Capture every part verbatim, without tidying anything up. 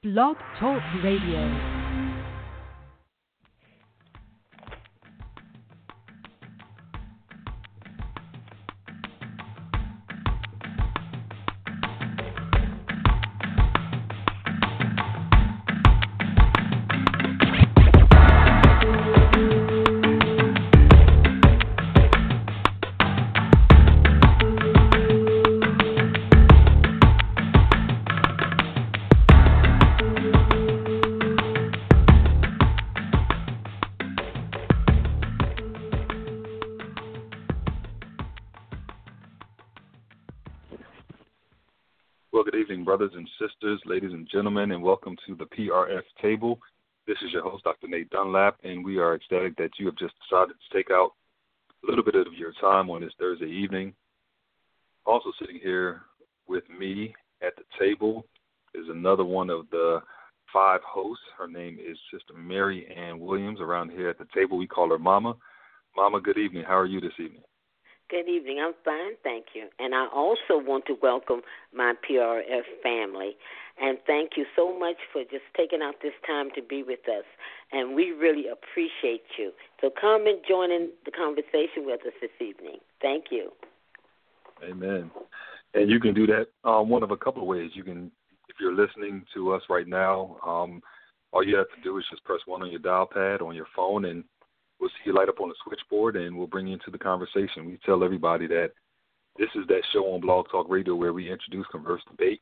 Blog Talk Radio. Brothers and sisters, ladies and gentlemen, and welcome to the P R F Table. This is your host, Doctor Nate Dunlap, and we are ecstatic that you have just decided to take out a little bit of your time on this Thursday evening. Also sitting here with me at the table is another one of the five hosts. Her name is Sister Mary Ann Williams. Around here at the table, we call her Mama. Mama, good evening. How are you this evening? Good evening. I'm fine, thank you. And I also want to welcome my P R F family. And thank you so much for just taking out this time to be with us. And we really appreciate you. So come and join in the conversation with us this evening. Thank you. Amen. And you can do that um, one of a couple of ways. You can, if you're listening to us right now, um, all you have to do is just press one on your dial pad on your phone, and we'll see you light up on the switchboard, and we'll bring you into the conversation. We tell everybody that this is that show on Blog Talk Radio where we introduce, converse, debate,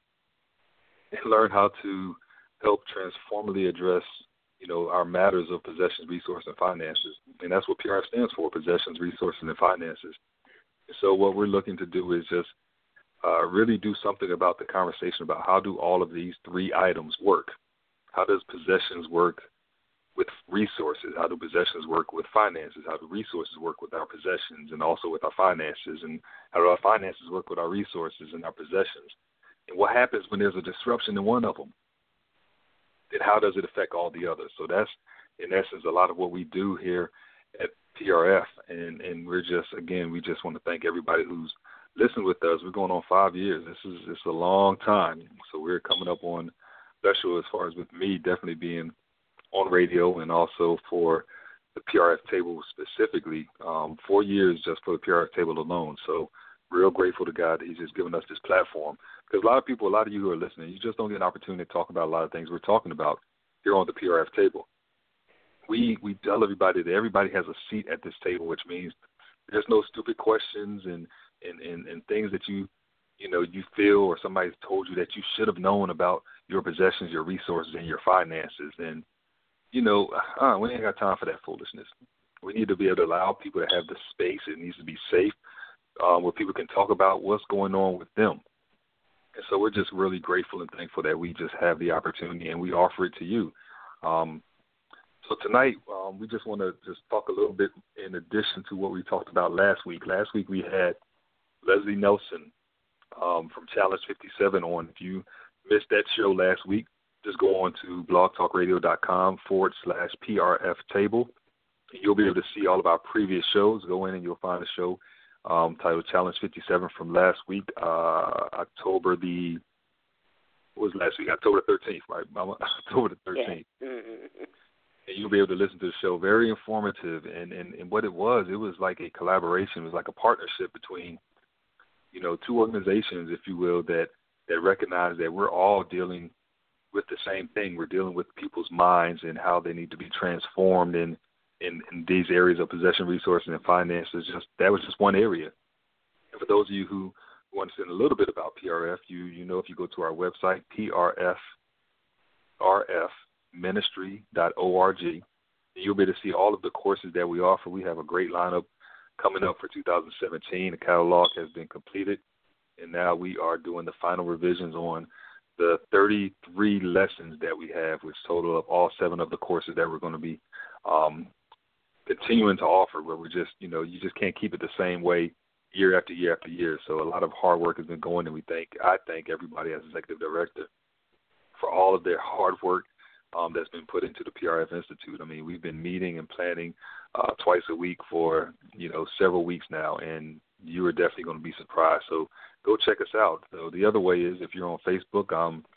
and learn how to help transformatively address, you know, our matters of possessions, resources, and finances. And that's what P R F stands for, possessions, resources, and finances. And so what we're looking to do is just uh, really do something about the conversation about how do all of these three items work. How does possessions work with resources? How do possessions work with finances? How do resources work with our possessions and also with our finances? And how do our finances work with our resources and our possessions? And what happens when there's a disruption in one of them? Then how does it affect all the others? So that's, in essence, a lot of what we do here at P R F. And, and we're just, again, we just want to thank everybody who's listened with us. We're going on five years. This is it's a long time. So we're coming up on special as far as with me definitely being on radio, and also for the P R F Table specifically, um, four years just for the P R F Table alone. So real grateful to God that he's just given us this platform. Because a lot of people, a lot of you who are listening, you just don't get an opportunity to talk about a lot of things we're talking about here on the P R F Table. We we tell everybody that everybody has a seat at this table, which means there's no stupid questions and, and, and, and things that you, you know, you feel or somebody's told you that you should have known about your possessions, your resources, and your finances. And you know, uh, we ain't got time for that foolishness. We need to be able to allow people to have the space. It needs to be safe um, where people can talk about what's going on with them. And so we're just really grateful and thankful that we just have the opportunity and we offer it to you. Um, so tonight um, we just want to just talk a little bit in addition to what we talked about last week. Last week we had Leslie Nelson um, from Challenge fifty-seven on. If you missed that show last week, just go on to blogtalkradio.com forward slash PRF table. You'll be able to see all of our previous shows. Go in and you'll find a show um, titled Challenge fifty-seven from last week, uh, October the, what was last week? October thirteenth, right, Mama? October the thirteenth. Yeah. Mm-hmm. And you'll be able to listen to the show. Very informative. And, and, and what it was, it was like a collaboration. It was like a partnership between, you know, two organizations, if you will, that, that recognize that we're all dealing with the same thing. We're dealing with people's minds and how they need to be transformed in, in, in these areas of possession, resources, and finances. Just that was just one area. And for those of you who understand a little bit about P R F, you you know if you go to our website, P R F R F ministry dot org, you'll be able to see all of the courses that we offer. We have a great lineup coming up for two thousand seventeen. The catalog has been completed, and now we are doing the final revisions on the thirty-three lessons that we have, which total up all seven of the courses that we're going to be um, continuing to offer, where we just, you know, you just can't keep it the same way year after year after year. So a lot of hard work has been going, and we thank, I thank everybody as executive director for all of their hard work um, that's been put into the P R F Institute. I mean, we've been meeting and planning uh, twice a week for, you know, several weeks now, and you are definitely going to be surprised. So go check us out. So the other way is if you're on Facebook, um,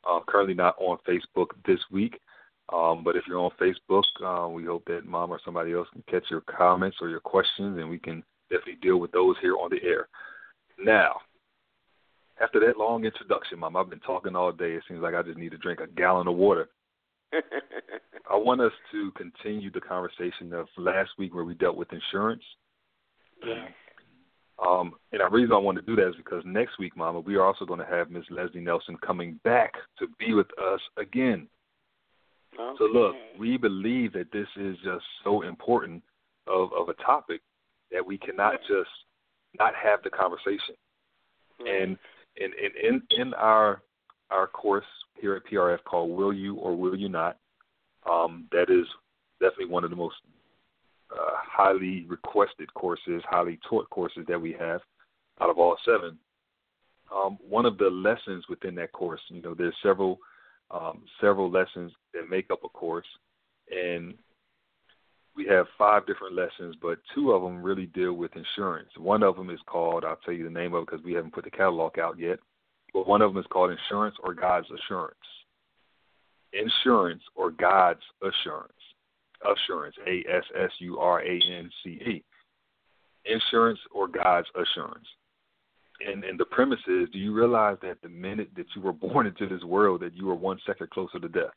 Uh, currently not on Facebook this week, um, but if you're on Facebook, uh, we hope that Mom or somebody else can catch your comments or your questions, and we can definitely deal with those here on the air. Now, after that long introduction, Mom, I've been talking all day. It seems like I just need to drink a gallon of water. I want us to continue the conversation of last week where we dealt with insurance. Yes. Um, and the reason I want to do that is because next week, Mama, we are also going to have Miss Leslie Nelson coming back to be with us again. Okay. So, look, we believe that this is just so important of, of a topic that we cannot just not have the conversation. Right. And in, in, in, in our our course here at P R F called Will You or Will You Not, um, that is definitely one of the most uh, highly requested courses, highly taught courses that we have out of all seven. Um, one of the lessons within that course, you know, there's several um, several lessons that make up a course, and we have five different lessons, but two of them really deal with insurance. One of them is called, I'll tell you the name of it because we haven't put the catalog out yet, but one of them is called Insurance or God's Assurance. Insurance or God's Assurance. Assurance, A S S U R A N C E. Insurance or God's Assurance. And, and the premise is, do you realize that the minute that you were born into this world that you were one second closer to death?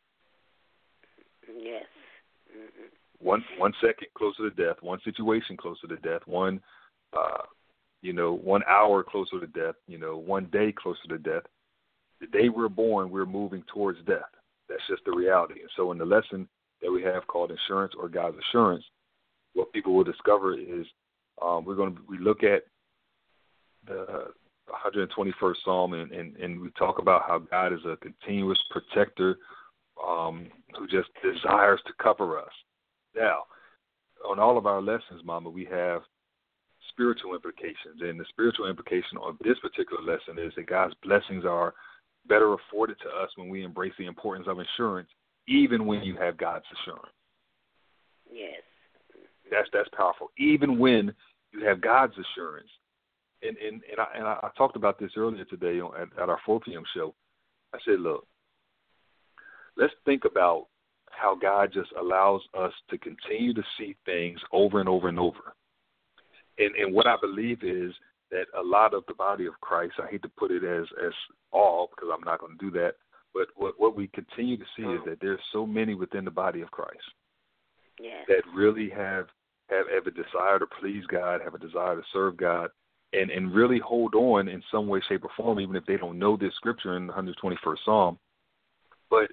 Yes. Mm-hmm. One one second closer to death, one situation closer to death, one uh, you know, one hour closer to death, you know, one day closer to death. The day we're born, we're moving towards death. That's just the reality. And so in the lesson that we have called Insurance or God's Assurance, what people will discover is um, we're going to we look at the one hundred twenty-first Psalm and, and, and we talk about how God is a continuous protector um, who just desires to cover us. Now, on all of our lessons, Mama, we have spiritual implications. And the spiritual implication of this particular lesson is that God's blessings are better afforded to us when we embrace the importance of insurance, even when you have God's assurance. Yes. That's that's powerful. Even when you have God's assurance. And and, and, I, and I talked about this earlier today on, at, at our four p.m. show. I said, look, let's think about how God just allows us to continue to see things over and over and over. And, and what I believe is that a lot of the body of Christ, I hate to put it as, as all because I'm not going to do that, but what, what we continue to see is that there's so many within the body of Christ yes. that really have, have, have a desire to please God, have a desire to serve God, and, and really hold on in some way, shape, or form, even if they don't know this scripture in the one hundred twenty-first Psalm. But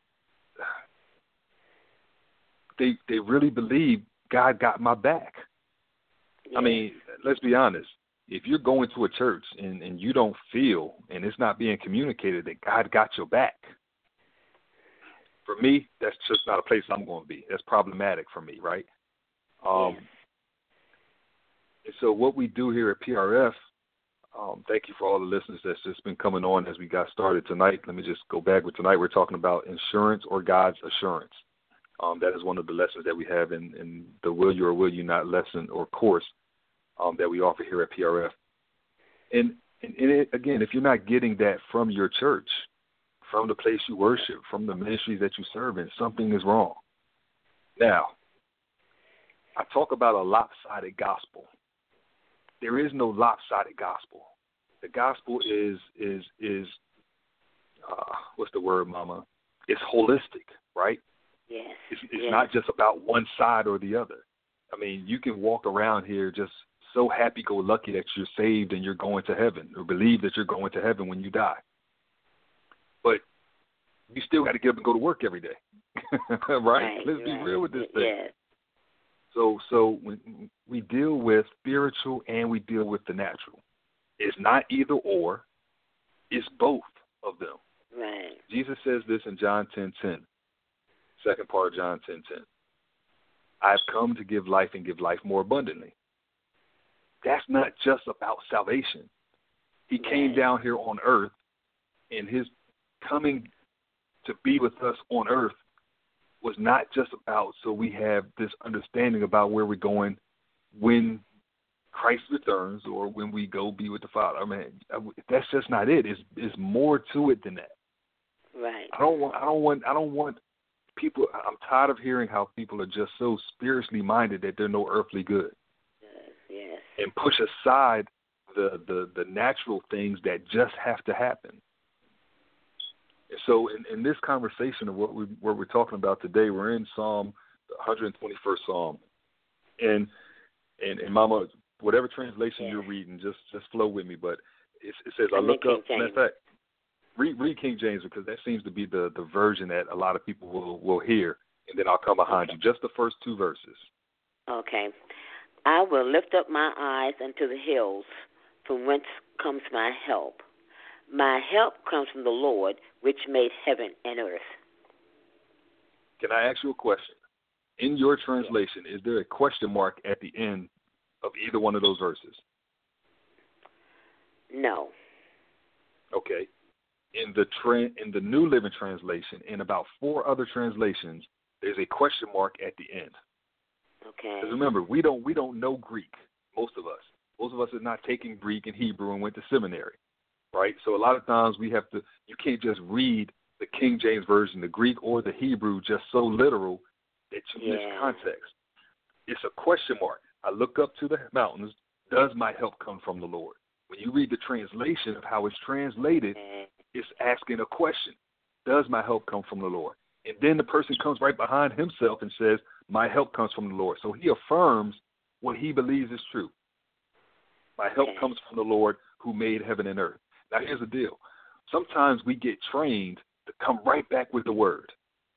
They they really believe God got my back. Yeah. I mean, let's be honest. If you're going to a church and, and you don't feel, and it's not being communicated that God got your back, for me, that's just not a place I'm going to be. That's problematic for me, right? Um, yeah. And so what we do here at P R F, um, thank you for all the listeners that's just been coming on as we got started tonight. Let me just go back with tonight. We're talking about insurance or God's assurance. Um, that is one of the lessons that we have in, in the Will You or Will You Not lesson or course um, that we offer here at P R F. And, and, and it, again, if you're not getting that from your church, from the place you worship, from the ministries that you serve in, something is wrong. Now, I talk about a lopsided gospel. There is no lopsided gospel. The gospel is, is, is uh, what's the word, Mama? It's holistic, right? Yes. It's, it's yes. not just about one side or the other. I mean, you can walk around here just so happy-go-lucky that you're saved and you're going to heaven, or believe that you're going to heaven when you die. But you still got to get up and go to work every day, right? right? Let's right. be real with this thing. Yes. So, so when we deal with spiritual and we deal with the natural. It's not either or. It's both of them. Right. Jesus says this in John ten ten. Second part of John ten ten. I've come to give life and give life more abundantly. That's not just about salvation. He right. came down here on earth, and his coming to be with us on earth was not just about so we have this understanding about where we're going when Christ returns or when we go be with the Father. I mean, that's just not it. It's, it's more to it than that. Right. I don't want. I don't want. I don't want people. I'm tired of hearing how people are just so spiritually minded that they're no earthly good, Yes. Yes. and push aside the the the natural things that just have to happen. And so, in, in this conversation of what we what we're talking about today, we're in Psalm, the one hundred twenty-first Psalm, and and, and Mama, whatever translation yes. you're reading, just just flow with me. But it, it says, I I'm look in up. King Matter of James. fact, read, read King James, because that seems to be the, the version that a lot of people will, will hear, and then I'll come behind Okay. you. Just the first two verses. Okay. I will lift up my eyes unto the hills, from whence comes my help. My help comes from the Lord, which made heaven and earth. Can I ask you a question? In your translation, is there a question mark at the end of either one of those verses? No. Okay. In the tra- in the New Living Translation, in about four other translations, there's a question mark at the end. Okay. Because remember, we don't we don't know Greek. Most of us, most of us are not taking Greek and Hebrew and went to seminary, right? So a lot of times we have to. You can't just read the King James Version, the Greek or the Hebrew, just so literal that you yeah. miss context. It's a question mark. I look up to the mountains. Does my help come from the Lord? When you read the translation of how it's translated, Okay. it's asking a question. Does my help come from the Lord? And then the person comes right behind himself and says, my help comes from the Lord. So he affirms what he believes is true. My help Okay. comes from the Lord who made heaven and earth. Now, here's the deal. Sometimes we get trained to come right back with the word,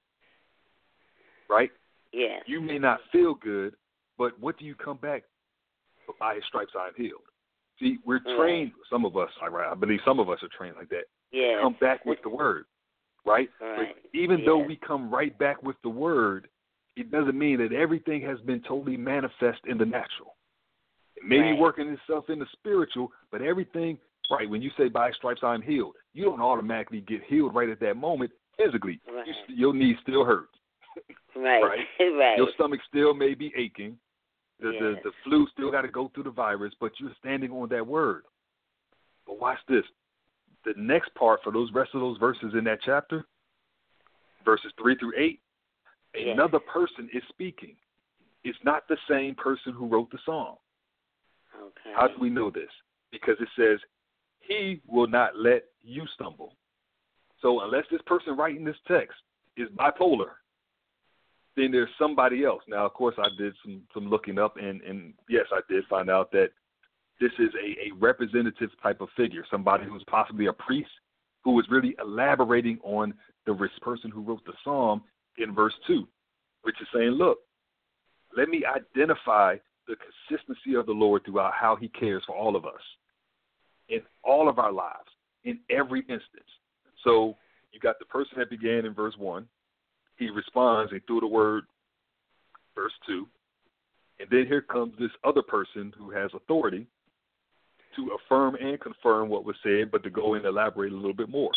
right? Yes. You may not feel good, but what do you come back? By his stripes I am healed. See, we're Right. trained, some of us, I believe some of us are trained like that, Yes. to come back with the word, right? Right. But even though Yes. we come right back with the word, it doesn't mean that everything has been totally manifest in the natural. It may Right. be working itself in the spiritual, but everything, right, when you say by his stripes I'm healed, you don't automatically get healed right at that moment physically. Right. You, your knee still hurts. Right. Right? Right. Your stomach still may be aching. The, Yes. the, the flu still got to go through the virus, but you're standing on that word. But watch this. The next part for those rest of those verses in that chapter, verses three through eight, Yes. another person is speaking. It's not the same person who wrote the song. Okay. How do we know this? Because it says, he will not let you stumble. So unless this person writing this text is bipolar, then there's somebody else. Now, of course, I did some, some looking up, and, and yes, I did find out that this is a, a representative type of figure, somebody who's possibly a priest who was really elaborating on the person who wrote the psalm in verse two, which is saying, look, let me identify the consistency of the Lord throughout how he cares for all of us in all of our lives, in every instance. So you got the person that began in verse one. He responds and through the word, verse two. And then here comes this other person who has authority to affirm and confirm what was said, but to go and elaborate a little bit more.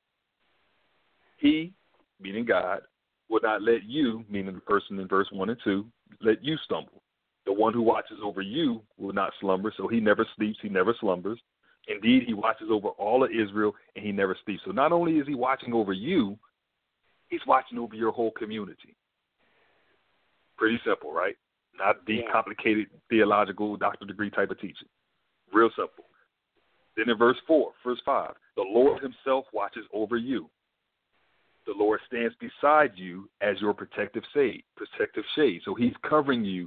He, meaning God, will not let you, meaning the person in verse one and two, let you stumble. The one who watches over you will not slumber, so he never sleeps, he never slumbers. Indeed, he watches over all of Israel, and he never sleeps. So not only is he watching over you, he's watching over your whole community. Pretty simple, right? Not deep, Yeah. complicated, theological, doctorate degree type of teaching. Real simple. Then in verse four, verse five, the Lord himself watches over you. The Lord stands beside you as your protective shade. Protective shade. So he's covering you.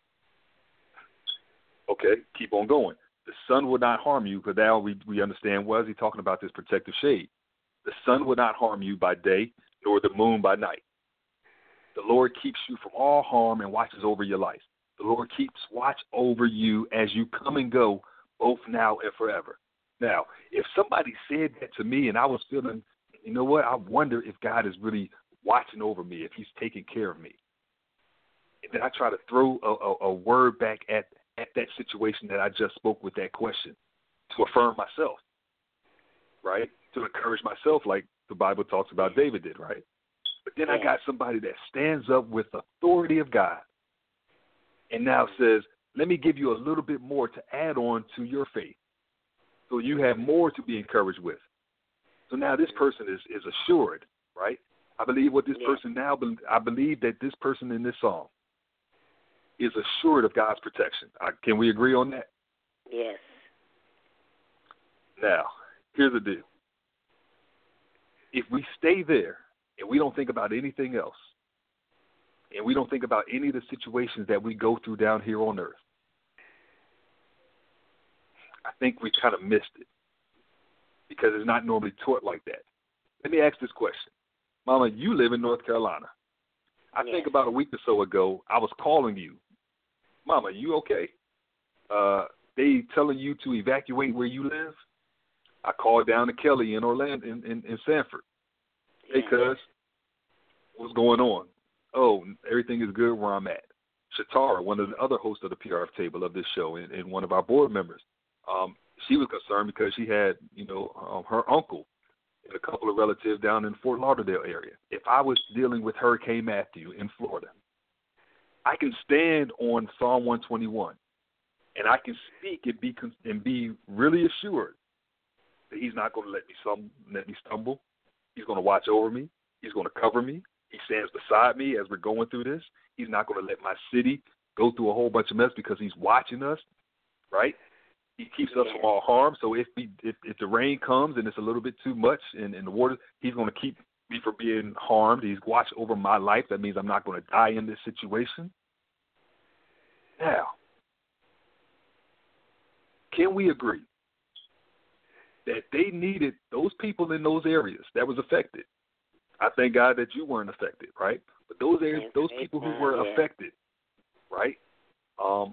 Okay, keep on going. The sun will not harm you, because now we, we understand, what is he talking about, this protective shade? The sun will not harm you by day, nor the moon by night. The Lord keeps you from all harm and watches over your life. The Lord keeps watch over you as you come and go, both now and forever. Now, if somebody said that to me and I was feeling, you know what, I wonder if God is really watching over me, if he's taking care of me. And then I try to throw a, a, a word back at, at that situation that I just spoke with that question to affirm myself, right? To encourage myself, like the Bible talks about David did, right? But then I got somebody that stands up with authority of God and now says, let me give you a little bit more to add on to your faith, so you have more to be encouraged with. So now this person is, is assured, right? I believe what this yeah. person now, I believe that this person in this song is assured of God's protection. I, can we agree on that? Yes. Now, here's the deal. If we stay there and we don't think about anything else, and we don't think about any of the situations that we go through down here on earth, I think we kind of missed it because it's not normally taught like that. Let me ask this question. Mama, you live in North Carolina. I yes. think about a week or so ago, I was calling you. Mama, you okay? Uh, they telling you to evacuate where you live? I called down to Kelly in Orlando, in, in, in Sanford. Hey, cuz, what's going on? Oh, everything is good where I'm at. Shatara, one of the other hosts of the P R F table of this show, and, and one of our board members, um, she was concerned because she had, you know, um, her uncle and a couple of relatives down in Fort Lauderdale area. If I was dealing with Hurricane Matthew in Florida, I can stand on Psalm one twenty-one, and I can speak and be and be really assured that he's not going to let me some let me stumble. He's going to watch over me. He's going to cover me. He stands beside me as we're going through this. He's not going to let my city go through a whole bunch of mess because he's watching us, right? He keeps us from all harm. So if we, if, if the rain comes and it's a little bit too much in, in the water, he's going to keep me from being harmed. He's watched over my life. That means I'm not going to die in this situation. Now, can we agree that they needed those people in those areas that was affected? I thank God that you weren't affected, right? But those areas, those people who were affected, right? Um,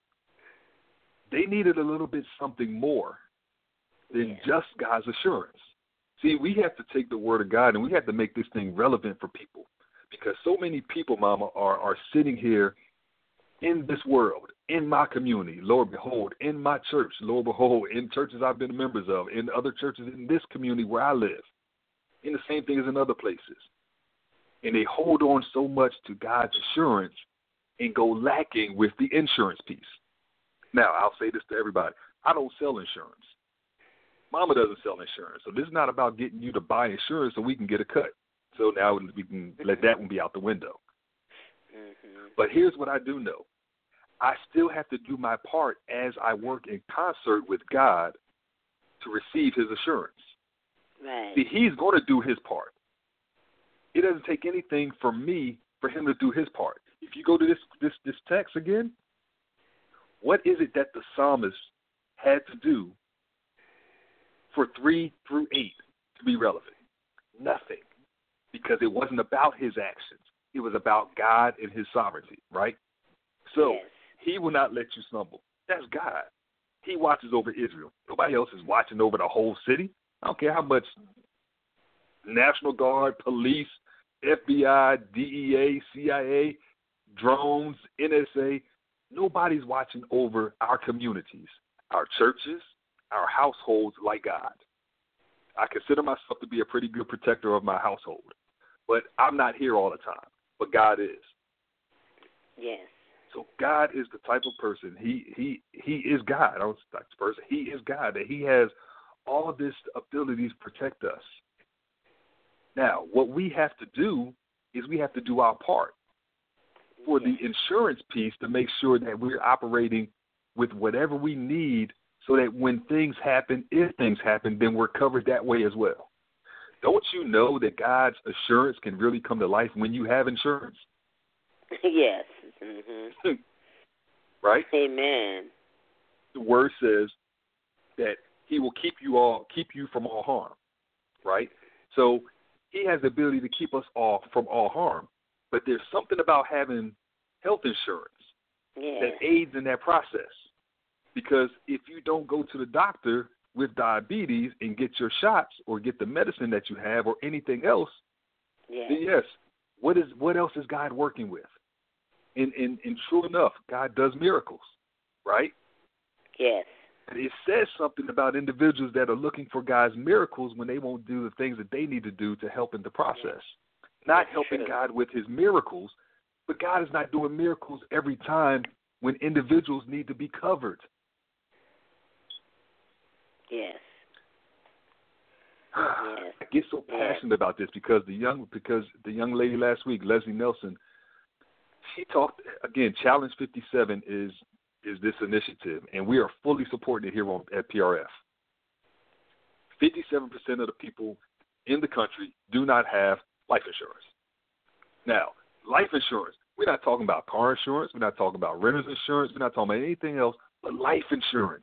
they needed a little bit something more than yeah. just God's assurance. See, we have to take the word of God and we have to make this thing relevant for people because so many people, Mama, are, are sitting here in this world, in my community, Lord behold, in my church, Lord behold, in churches I've been members of, in other churches in this community where I live, in the same thing as in other places. And they hold on so much to God's assurance and go lacking with the insurance piece. Now, I'll say this to everybody. I don't sell insurance. Mama doesn't sell insurance. So this is not about getting you to buy insurance so we can get a cut. So now we can let that one be out the window. Mm-hmm. But here's what I do know. I still have to do my part as I work in concert with God to receive his assurance. Right. See, he's going to do his part. It doesn't take anything from me for him to do his part. If you go to this this, this text again, what is it that the psalmist had to do for three through eight to be relevant? Nothing. Because it wasn't about his actions. It was about God and his sovereignty, right? So yes. he will not let you stumble. That's God. He watches over Israel. Nobody else is watching over the whole city. I don't care how much National Guard, police, F B I, D E A, C I A, drones, N S A, nobody's watching over our communities, our churches, our households like God. I consider myself to be a pretty good protector of my household, but I'm not here all the time, but God is. Yes. So God is the type of person, he he he is God. I don't like this person. He is God, that he has all this ability to protect us. Now, what we have to do is we have to do our part for the insurance piece to make sure that we're operating with whatever we need so that when things happen, if things happen, then we're covered that way as well. Don't you know that God's assurance can really come to life when you have insurance? Yes. Mm-hmm. Right? Amen. The word says that he will keep you all, keep you from all harm, right? So he has the ability to keep us all from all harm. But there's something about having health insurance yeah. that aids in that process. Because if you don't go to the doctor with diabetes and get your shots or get the medicine that you have or anything else, yeah. then yes, what is what else is God working with? And, and, and true enough, God does miracles, right? Yes. And it says something about individuals that are looking for God's miracles when they won't do the things that they need to do to help in the process. Not That's helping true. God with his miracles, but God is not doing miracles every time when individuals need to be covered. Yes. Yes. I get so passionate yes. about this because the young because the young lady last week, Leslie Nelson, she talked again. Challenge fifty-seven is is this initiative, and we are fully supporting it here on, at P R F. fifty-seven percent of the people in the country do not have life insurance. Now, life insurance, we're not talking about car insurance, we're not talking about renter's insurance, we're not talking about anything else but life insurance.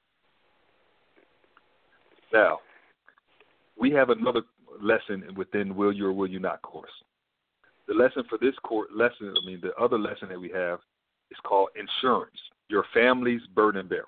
Now, we have another lesson within Will You or Will You Not course. The lesson for this course, lesson, I mean, the other lesson that we have is called insurance, your family's burden bearer.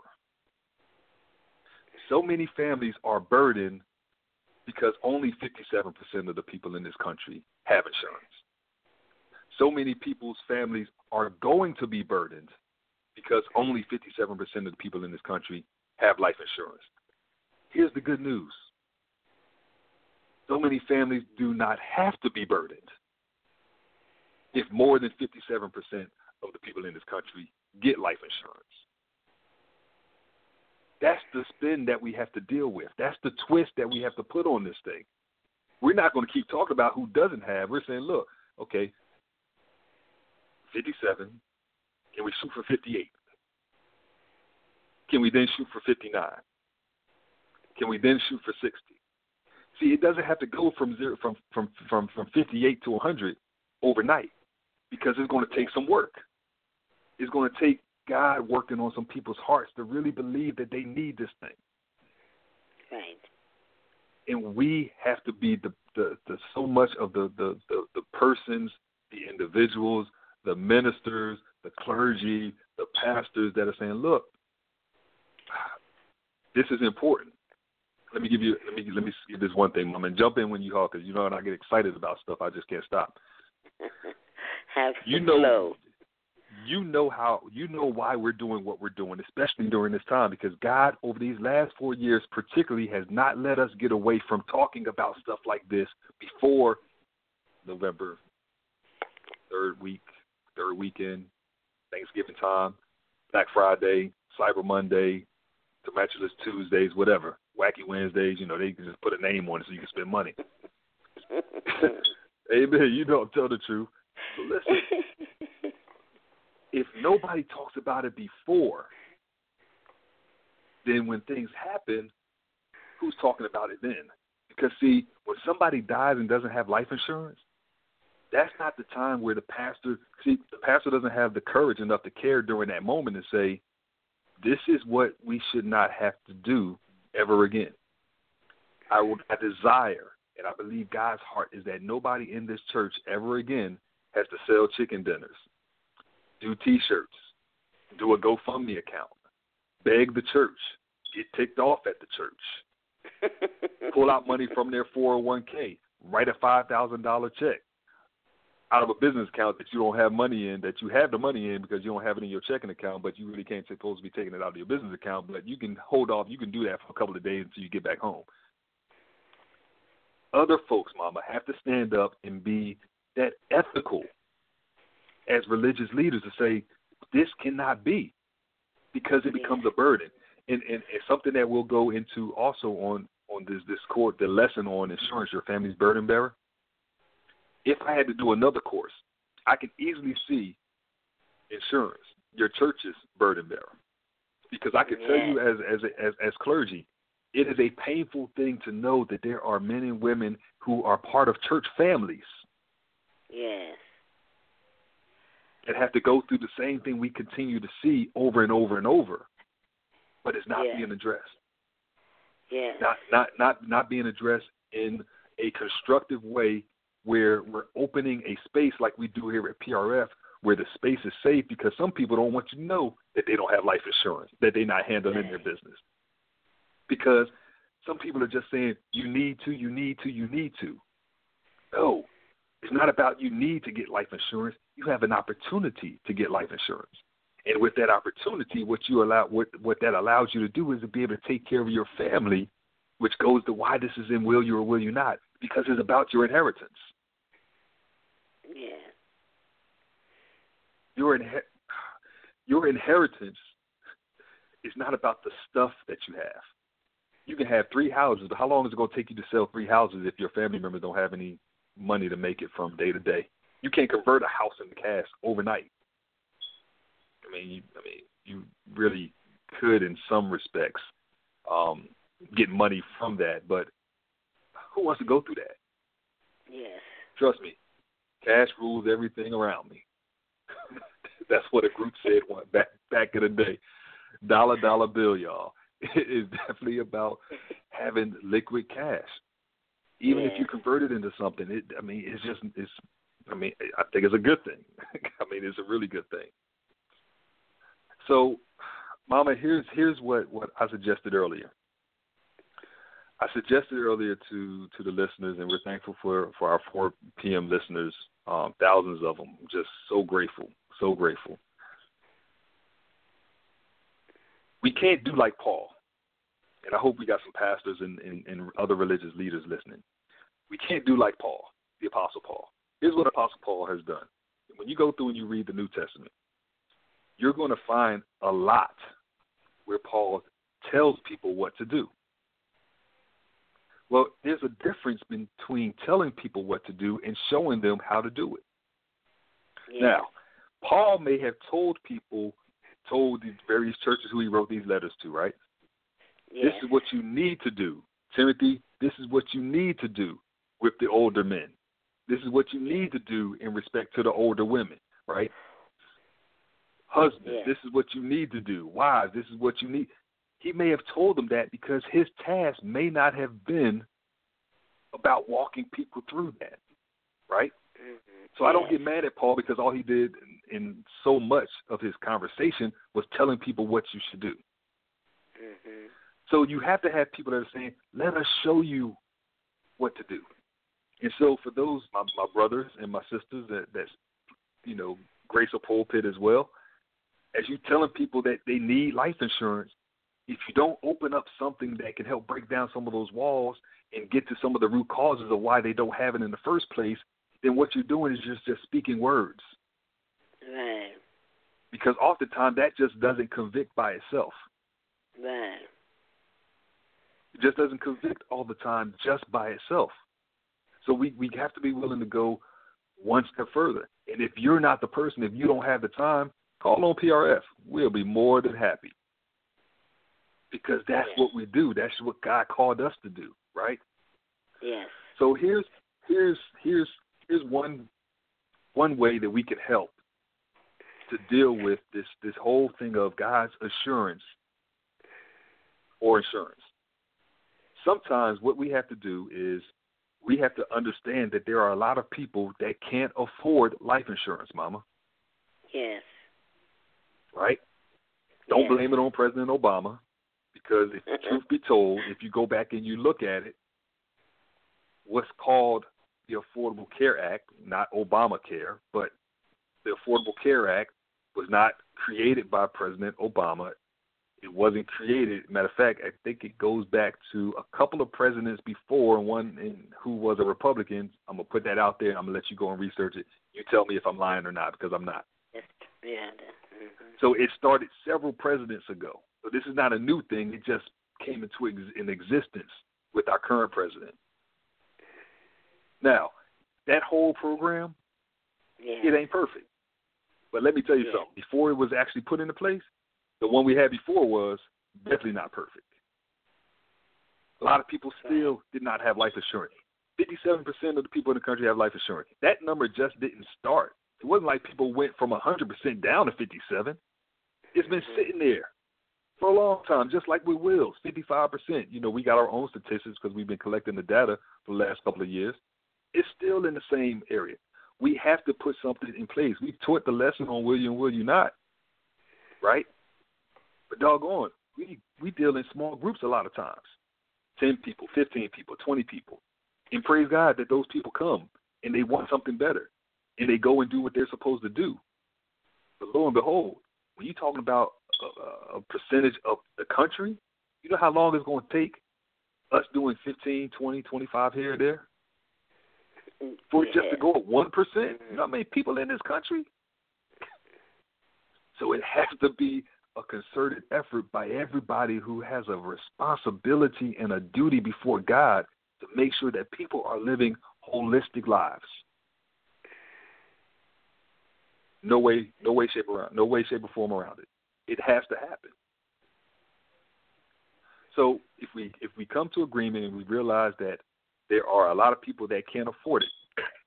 So many families are burdened because only fifty-seven percent of the people in this country have insurance. So many people's families are going to be burdened because only fifty-seven percent of the people in this country have life insurance. Here's the good news. So many families do not have to be burdened if more than fifty-seven percent of the people in this country get life insurance. That's the spin that we have to deal with. That's the twist that we have to put on this thing. We're not going to keep talking about who doesn't have. We're saying, look, okay, fifty-seven, can we shoot for fifty-eight? Can we then shoot for fifty-nine? Can we then shoot for sixty? See, it doesn't have to go from zero, from, from, from, from fifty-eight to one hundred overnight because it's going to take some work. It's going to take God working on some people's hearts to really believe that they need this thing. Right. And we have to be the, the, the so much of the, the, the, the persons, the individuals, the ministers, the clergy, the pastors that are saying, look, this is important. Let me give you. Let me let me give this one thing, Mom, and jump in when you talk, because you know when I get excited about stuff, I just can't stop. Have you know, flow. you know how you know why we're doing what we're doing, especially during this time, because God, over these last four years, particularly, has not let us get away from talking about stuff like this before November third week, third weekend, Thanksgiving time, Black Friday, Cyber Monday, Tumultuous Tuesdays, whatever. Wacky Wednesdays, you know, they can just put a name on it so you can spend money. Amen. You don't tell the truth. So listen, if nobody talks about it before, then when things happen, who's talking about it then? Because, see, when somebody dies and doesn't have life insurance, that's not the time where the pastor, see, the pastor doesn't have the courage enough to care during that moment and say, this is what we should not have to do ever again. I, will, I desire, and I believe God's heart is that nobody in this church ever again has to sell chicken dinners, do T-shirts, do a GoFundMe account, beg the church, get ticked off at the church, pull out money from their four oh one k, write a five thousand dollars check out of a business account that you don't have money in, that you have the money in because you don't have it in your checking account, but you really can't supposed to be taking it out of your business account, but you can hold off, you can do that for a couple of days until you get back home. Other folks, Mama, have to stand up and be that ethical as religious leaders to say, this cannot be, because it becomes a burden. And, and, and something that we'll go into also on, on this, this court, the lesson on insurance, your family's burden bearer. If I had to do another course, I could easily see insurance, your church's burden bearer, because I can tell you as as as as clergy, it is a painful thing to know that there are men and women who are part of church families. Yes. That have to go through the same thing we continue to see over and over and over, but it's not yes. being addressed. Yes. Not not not not being addressed in a constructive way, where we're opening a space like we do here at P R F, where the space is safe, because some people don't want you to know that they don't have life insurance, that they're not handling their business. Because some people are just saying, you need to, you need to, you need to. No, it's not about you need to get life insurance. You have an opportunity to get life insurance. And with that opportunity, what you allow, what, what that allows you to do is to be able to take care of your family, which goes to why this is in will you or will you not, because it's about your inheritance. Yeah. Your inher- your inheritance is not about the stuff that you have. You can have three houses, but how long is it going to take you to sell three houses if your family members don't have any money to make it from day to day? You can't convert a house into cash overnight. I mean, you, I mean, you really could in some respects um, get money from that, but who wants to go through that? Yes. Trust me, cash rules everything around me. That's what a group said one back back in the day. Dollar dollar bill, y'all. It is definitely about having liquid cash. Even yeah. if you convert it into something, it, I mean, it's just, it's. I mean, I think it's a good thing. I mean, it's a really good thing. So, Mama, here's here's what, what I suggested earlier. I suggested earlier to, to the listeners, and we're thankful for, for our four p.m. listeners, um, thousands of them. Just so grateful, so grateful. We can't do like Paul, and I hope we got some pastors and, and, and other religious leaders listening. We can't do like Paul, the Apostle Paul. Here's what Apostle Paul has done. When you go through and you read the New Testament, you're going to find a lot where Paul tells people what to do. Well, there's a difference between telling people what to do and showing them how to do it. Yeah. Now, Paul may have told people, told these various churches who he wrote these letters to, right? Yeah. This is what you need to do. Timothy, this is what you need to do with the older men. This is what you need to do in respect to the older women, right? Husbands, yeah. This is what you need to do. Wives, this is what you need. He may have told them that because his task may not have been about walking people through that, right? Mm-hmm. So yeah. I don't get mad at Paul because all he did in, in so much of his conversation was telling people what you should do. Mm-hmm. So you have to have people that are saying, let us show you what to do. And so for those, my, my brothers and my sisters that, that's, you know, grace a pulpit as well, as you telling people that they need life insurance, if you don't open up something that can help break down some of those walls and get to some of the root causes of why they don't have it in the first place, then what you're doing is just, just speaking words. Right. Because oftentimes that just doesn't convict by itself. Right. It just doesn't convict all the time just by itself. So we, we have to be willing to go one step further. And if you're not the person, if you don't have the time, call on P R F. We'll be more than happy. Because that's yes. what we do. That's what God called us to do, right? Yes. So here's here's here's here's one one way that we can help to deal with this this whole thing of God's assurance or insurance. Sometimes what we have to do is we have to understand that there are a lot of people that can't afford life insurance, Mama. Yes. Right? Don't yes. blame it on President Obama. Because if the truth be told, if you go back and you look at it, what's called the Affordable Care Act, not Obamacare, but the Affordable Care Act was not created by President Obama. It wasn't created. Matter of fact, I think it goes back to a couple of presidents before, one in, who was a Republican. I'm going to put that out there. I'm going to let you go and research it. You tell me if I'm lying or not, because I'm not. Yeah. Mm-hmm. So it started several presidents ago. So this is not a new thing. It just came into ex- in existence with our current president. Now, that whole program, yeah. it ain't perfect. But let me tell you yeah. something. Before it was actually put into place, the one we had before was definitely not perfect. A lot of people still did not have life insurance. fifty-seven percent of the people in the country have life insurance. That number just didn't start. It wasn't like people went from one hundred percent down to fifty-seven. It's been mm-hmm. sitting there for a long time, just like with wills, fifty-five percent. You know, we got our own statistics because we've been collecting the data for the last couple of years. It's still in the same area. We have to put something in place. We've taught the lesson on will you and will you not, right? But doggone, we, we deal in small groups a lot of times, ten people, fifteen people, twenty people. And praise God that those people come and they want something better and they go and do what they're supposed to do. But lo and behold, when you're talking about a, a percentage of the country, you know how long it's going to take us doing fifteen, twenty, twenty-five here or there? For it yeah. just to go up one percent? You know how many people in this country? So it has to be a concerted effort by everybody who has a responsibility and a duty before God to make sure that people are living holistic lives. No way, no way, shape, around, no way, shape, or form around it. It has to happen. So if we if we come to agreement and we realize that there are a lot of people that can't afford it,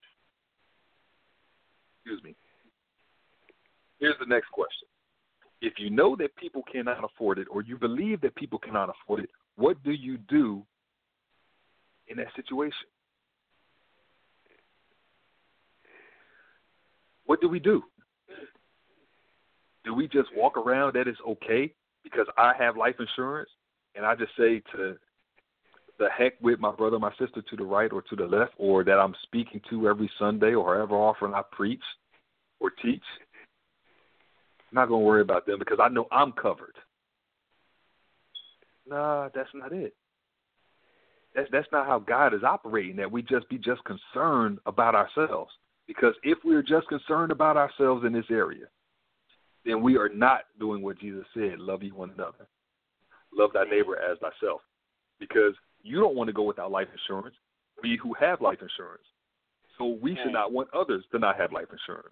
excuse me. Here's the next question. If you know that people cannot afford it, or you believe that people cannot afford it, what do you do in that situation? What do we do? Do we just walk around that it's okay because I have life insurance, and I just say to the heck with my brother, my sister to the right or to the left, or that I'm speaking to every Sunday or however often I preach or teach? I'm not going to worry about them because I know I'm covered. Nah, that's not it. That's, that's not how God is operating, that we just be just concerned about ourselves. Because if we're just concerned about ourselves in this area, then we are not doing what Jesus said, love you one another. Love thy neighbor as thyself. Because you don't want to go without life insurance, we who have life insurance. So we should not want others to not have life insurance.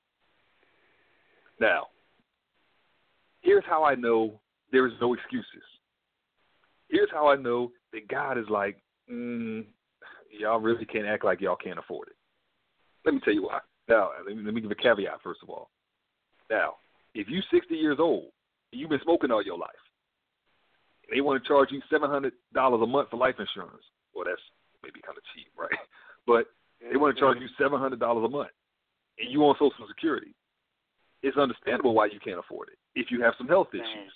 Now, here's how I know there's no excuses. Here's how I know that God is like, mm, y'all really can't act like y'all can't afford it. Let me tell you why. Now, let me, let me give a caveat, first of all. Now, if you're sixty years old and you've been smoking all your life, and they want to charge you seven hundred dollars a month for life insurance, well, that's maybe kind of cheap, right? But they want to charge you seven hundred dollars a month, and you on Social Security. It's understandable why you can't afford it if you have some health issues.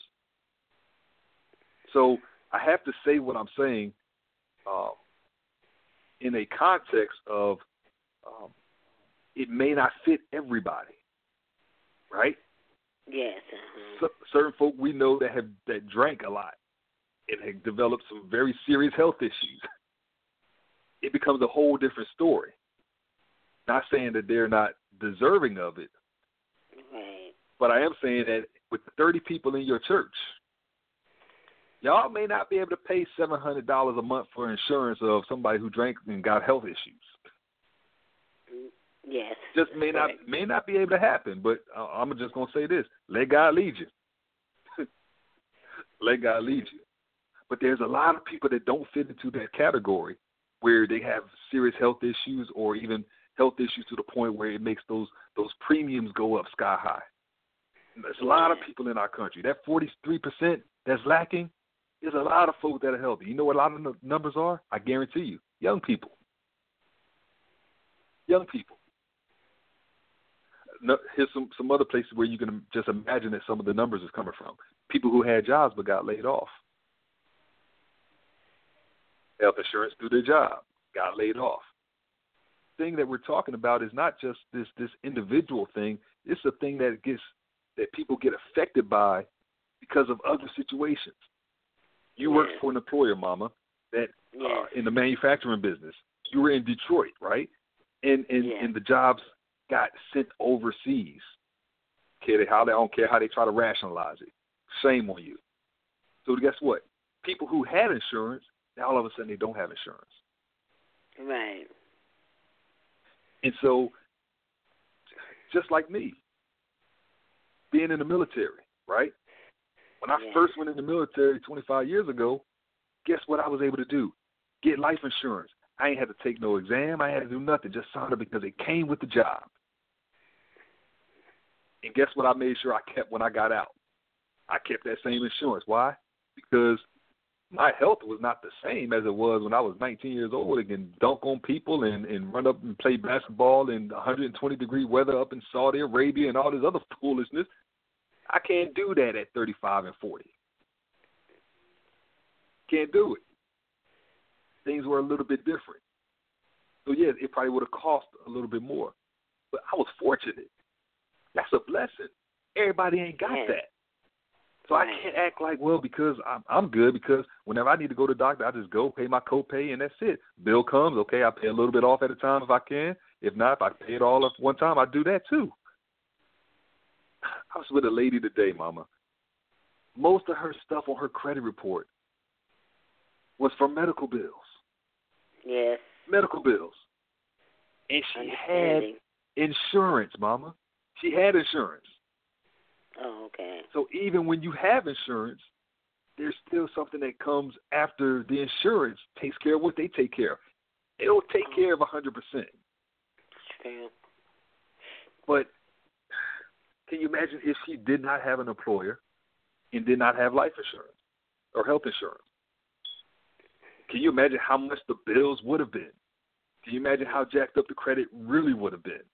So I have to say what I'm saying uh, in a context of um, it may not fit everybody, right? Yes. Uh-huh. So, certain folk we know that have that drank a lot and have developed some very serious health issues. It becomes a whole different story. Not saying that they're not deserving of it, right. But I am saying that with thirty people in your church, y'all may not be able to pay seven hundred dollars a month for insurance of somebody who drank and got health issues. Yes. Just may not right. may not be able to happen, but I'm just going to say this. Let God lead you. Let God lead you. But there's a lot of people that don't fit into that category where they have serious health issues or even health issues to the point where it makes those those premiums go up sky high. There's a lot of people in our country. That forty-three percent that's lacking, there's a lot of folks that are healthy. You know what a lot of the numbers are? I guarantee you. Young people. Young people. No, here's some, some other places where you can just imagine that some of the numbers is coming from. People who had jobs but got laid off. Health insurance through their job, got laid off. The thing that we're talking about is not just this this individual thing. It's a thing that gets that people get affected by because of other situations. You yeah. worked for an employer, Mama, that yeah. uh, in the manufacturing business. You were in Detroit, right? And and, yeah. and the jobs got sent overseas. Okay, how they I don't care how they try to rationalize it. Shame on you. So guess what? People who had insurance, now all of a sudden they don't have insurance. Right. And so, just like me, being in the military, right? When I yeah. first went in the military twenty-five years ago, guess what I was able to do? Get life insurance. I ain't had to take no exam. I had to do nothing. Just signed up because it came with the job. And guess what I made sure I kept when I got out? I kept that same insurance. Why? Because my health was not the same as it was when I was nineteen years old. I can dunk on people and, and run up and play basketball in one hundred twenty degree weather up in Saudi Arabia and all this other foolishness. I can't do that at thirty-five and forty. Can't do it. Things were a little bit different. So, yeah, it probably would have cost a little bit more. But I was fortunate. That's a blessing. Everybody ain't got yeah. that. So I can't act like, well, because I'm, I'm good, because whenever I need to go to the doctor, I just go, pay my copay, and that's it. Bill comes, okay, I pay a little bit off at a time if I can. If not, if I pay it all at one time, I do that too. I was with a lady today, Mama, most of her stuff on her credit report was for medical bills. Yes. Medical bills. And she had insurance, Mama. She had insurance. Oh, okay. So even when you have insurance, there's still something that comes after the insurance takes care of what they take care of. They don't take oh. care of one hundred percent. True. But can you imagine if she did not have an employer and did not have life insurance or health insurance? Can you imagine how much the bills would have been? Can you imagine how jacked up the credit really would have been?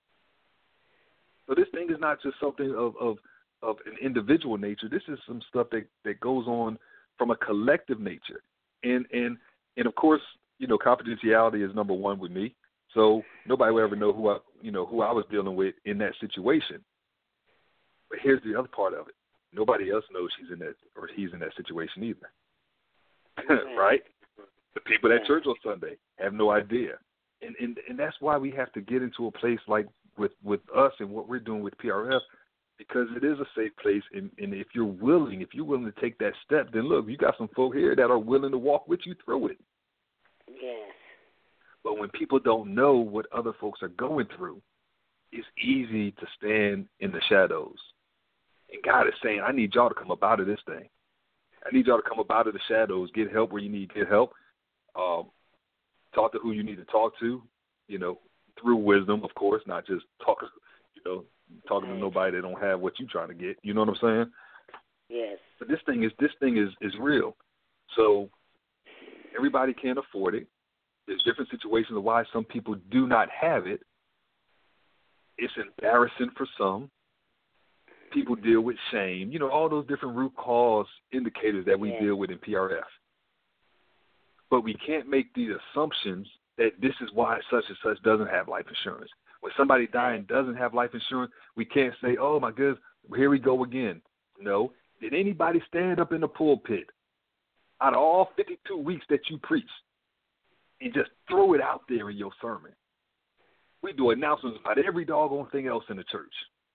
So this thing is not just something of, of, of an individual nature. This is some stuff that, that goes on from a collective nature. And, and and of course, you know, confidentiality is number one with me. So nobody will ever know who I you know who I was dealing with in that situation. But here's the other part of it. Nobody else knows she's in that or he's in that situation either. Right? The people at church on Sunday have no idea. And, and and that's why we have to get into a place like with, with us and what we're doing with P R F, because it is a safe place. And, and if you're willing, if you're willing to take that step, then look, you got some folk here that are willing to walk with you through it. Yes. But when people don't know what other folks are going through, it's easy to stand in the shadows. And God is saying, I need y'all to come up out of this thing. I need y'all to come up out of the shadows, get help where you need to get help. Um, talk to who you need to talk to, you know, through wisdom, of course, not just talking, you know, talking right. to nobody that don't have what you're trying to get. You know what I'm saying? Yes. But this thing is this thing is, is real. So everybody can't afford it. There's different situations of why some people do not have it. It's embarrassing for some. People deal with shame. You know, all those different root cause indicators that we yes. deal with in P R F. But we can't make these assumptions that this is why such and such doesn't have life insurance. When somebody dying doesn't have life insurance, we can't say, oh, my goodness, here we go again. No. Did anybody stand up in the pulpit out of all fifty-two weeks that you preach and just throw it out there in your sermon? We do announcements about every doggone thing else in the church.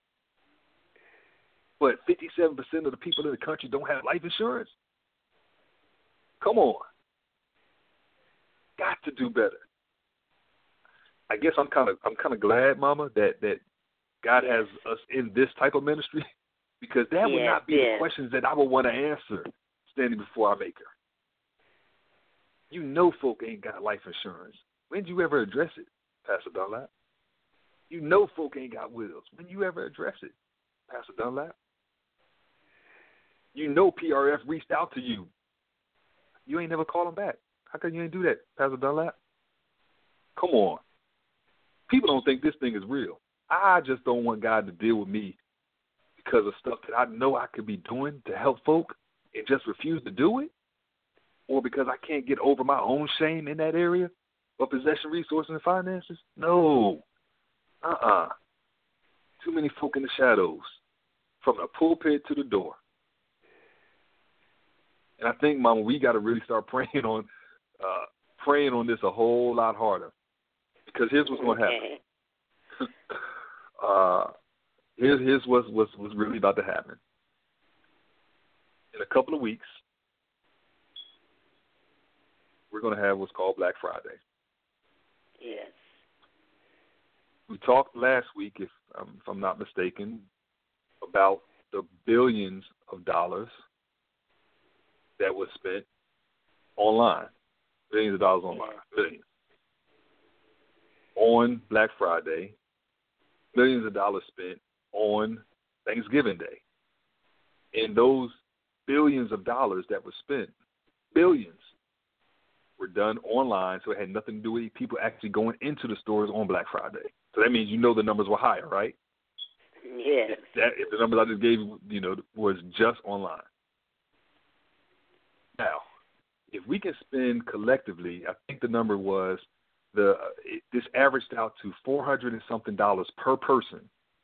But fifty-seven percent of the people in the country don't have life insurance? Come on. Got to do better. I guess I'm kind of I'm kind of glad, Mama, that, that God has us in this type of ministry, because that would yes, not be yes. the questions that I would want to answer standing before our Maker. You know folk ain't got life insurance. When did you ever address it, Pastor Dunlap? You know folk ain't got wills. When you ever address it, Pastor Dunlap? You know P R F reached out to you. You ain't never called them back. How come you ain't do that, Pastor Dunlap? Come on. People don't think this thing is real. I just don't want God to deal with me because of stuff that I know I could be doing to help folk and just refuse to do it, or because I can't get over my own shame in that area of possession, resources, and finances. No. Uh-uh. Too many folk in the shadows, from the pulpit to the door. And I think, Mama, we got to really start praying on uh, praying on this a whole lot harder, because here's what's going to happen. uh, here's here's what's, what's what's really about to happen. In a couple of weeks, we're going to have what's called Black Friday. Yes. We talked last week, if, um, if I'm not mistaken, about the billions of dollars that was spent online. Billions of dollars online. Billions. On Black Friday, millions of dollars spent on Thanksgiving Day. And those billions of dollars that were spent, billions, were done online, so it had nothing to do with people actually going into the stores on Black Friday. So that means you know the numbers were higher, right? Yes. If, that, if the numbers I just gave you, you know, was just online. Now, if we can spend collectively, I think the number was the uh, it, this averaged out to four hundred and something dollars per person.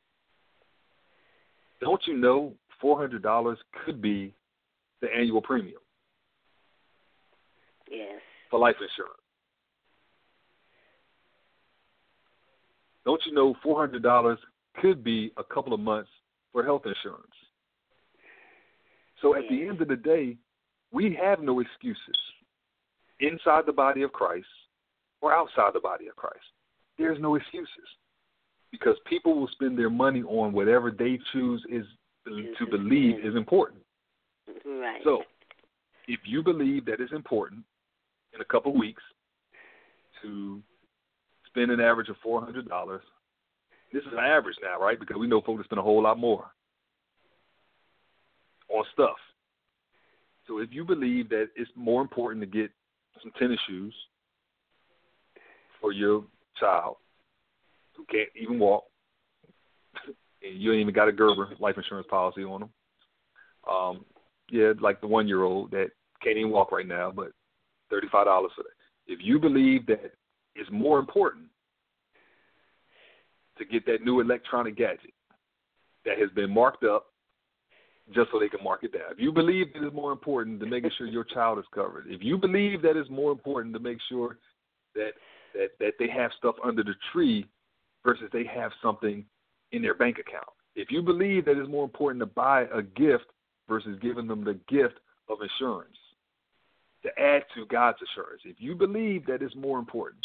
Don't you know four hundred dollars could be the annual premium? Yes. For life insurance. Don't you know four hundred dollars could be a couple of months for health insurance? So at yes. the end of the day, we have no excuses inside the body of Christ or outside the body of Christ. There's no excuses because people will spend their money on whatever they choose is to believe is important. Right. So if you believe that it's important in a couple weeks to spend an average of four hundred dollars, this is an average now, right? Because we know folks spend a whole lot more on stuff. So if you believe that it's more important to get some tennis shoes for your child who can't even walk, and you ain't even got a Gerber life insurance policy on them, um, yeah, like the one-year-old that can't even walk right now, but thirty-five dollars for that. If you believe that it's more important to get that new electronic gadget that has been marked up just so they can mark it down. If you believe it is more important to making sure your child is covered, if you believe that it's more important to make sure that, that, that they have stuff under the tree versus they have something in their bank account, if you believe that it's more important to buy a gift versus giving them the gift of insurance, to add to God's assurance, if you believe that it's more important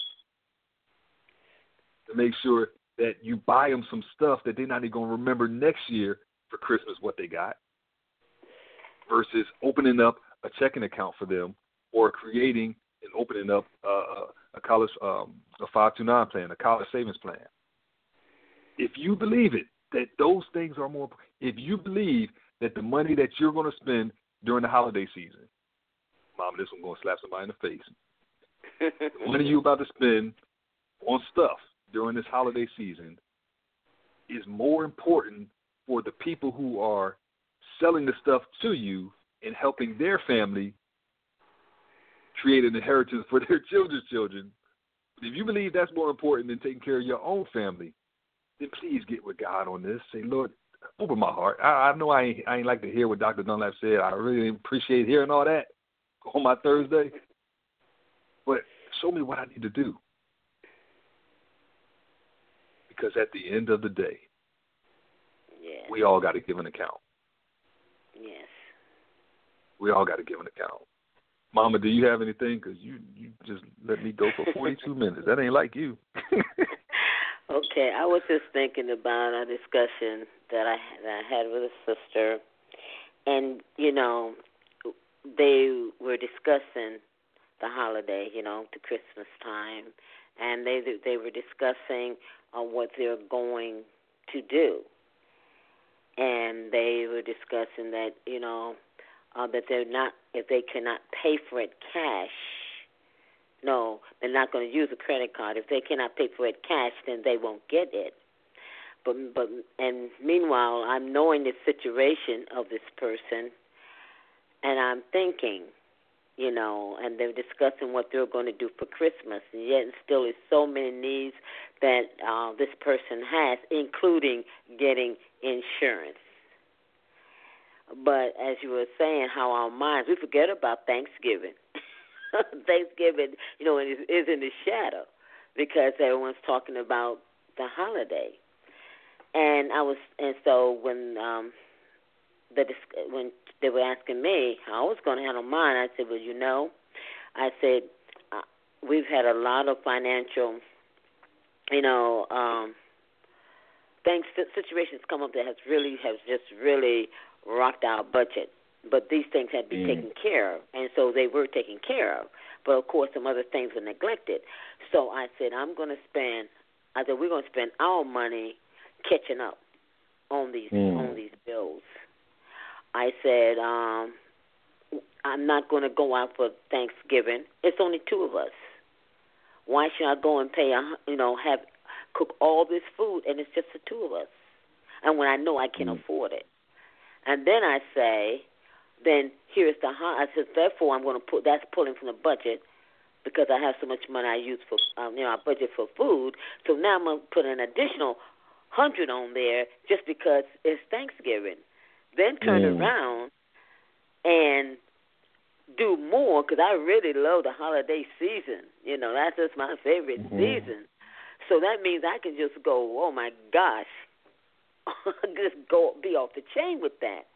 to make sure that you buy them some stuff that they're not even going to remember next year for Christmas what they got, versus opening up a checking account for them or creating and opening up uh, a college, um, a five two nine plan, a college savings plan. If you believe it, that those things are more, if you believe that the money that you're going to spend during the holiday season, Mama, this one going to slap somebody in the face. The money you're about to spend on stuff during this holiday season is more important for the people who are selling the stuff to you and helping their family create an inheritance for their children's children. If you believe that's more important than taking care of your own family, then please get with God on this. Say, Lord, open my heart. I, I know I ain't, I ain't like to hear what Doctor Dunlap said. I really appreciate hearing all that on my Thursday. But show me what I need to do. Because at the end of the day, yes. we all got to give an account. Yes. We all got to give an account. Mama, do you have anything? Because you, you just let me go for forty-two minutes. That ain't like you. Okay, I was just thinking about a discussion that I, that I had with a sister, and, you know, they were discussing the holiday, you know, the Christmas time, and they they were discussing uh, what they're going to do. And they were discussing that, you know, uh, that they're not, if they cannot pay for it cash, no, they're not going to use a credit card. If they cannot pay for it cash, then they won't get it. But, but, and meanwhile, I'm knowing the situation of this person, and I'm thinking, you know, and they're discussing what they're going to do for Christmas, and yet still is so many needs that uh, this person has, including getting insurance. But as you were saying, how our minds, we forget about Thanksgiving. Thanksgiving, you know, is, is in the shadow because everyone's talking about the holiday. And I was, and so when um, the when they were asking me how I was going to handle mine, I said, well, you know, I said uh, we've had a lot of financial, you know, um, things, situations come up that has really, has just really rocked our budget. But these things had to be mm. taken care of, and so they were taken care of. But, of course, some other things were neglected. So I said, I'm going to spend, I said, we're going to spend our money catching up on these mm. on these bills. I said, um, I'm not going to go out for Thanksgiving. It's only two of us. Why should I go and pay, a, you know, have cook all this food, and it's just the two of us? And when I know I can mm. afford it. And then I say, then here's the, I said, therefore I'm going to put, that's pulling from the budget because I have so much money I use for, um, you know, I budget for food. So now I'm going to put an additional hundred on there just because it's Thanksgiving. Then turn mm. around and do more because I really love the holiday season. You know, that's just my favorite mm-hmm. season. So that means I can just go, oh, my gosh, just go be off the chain with that.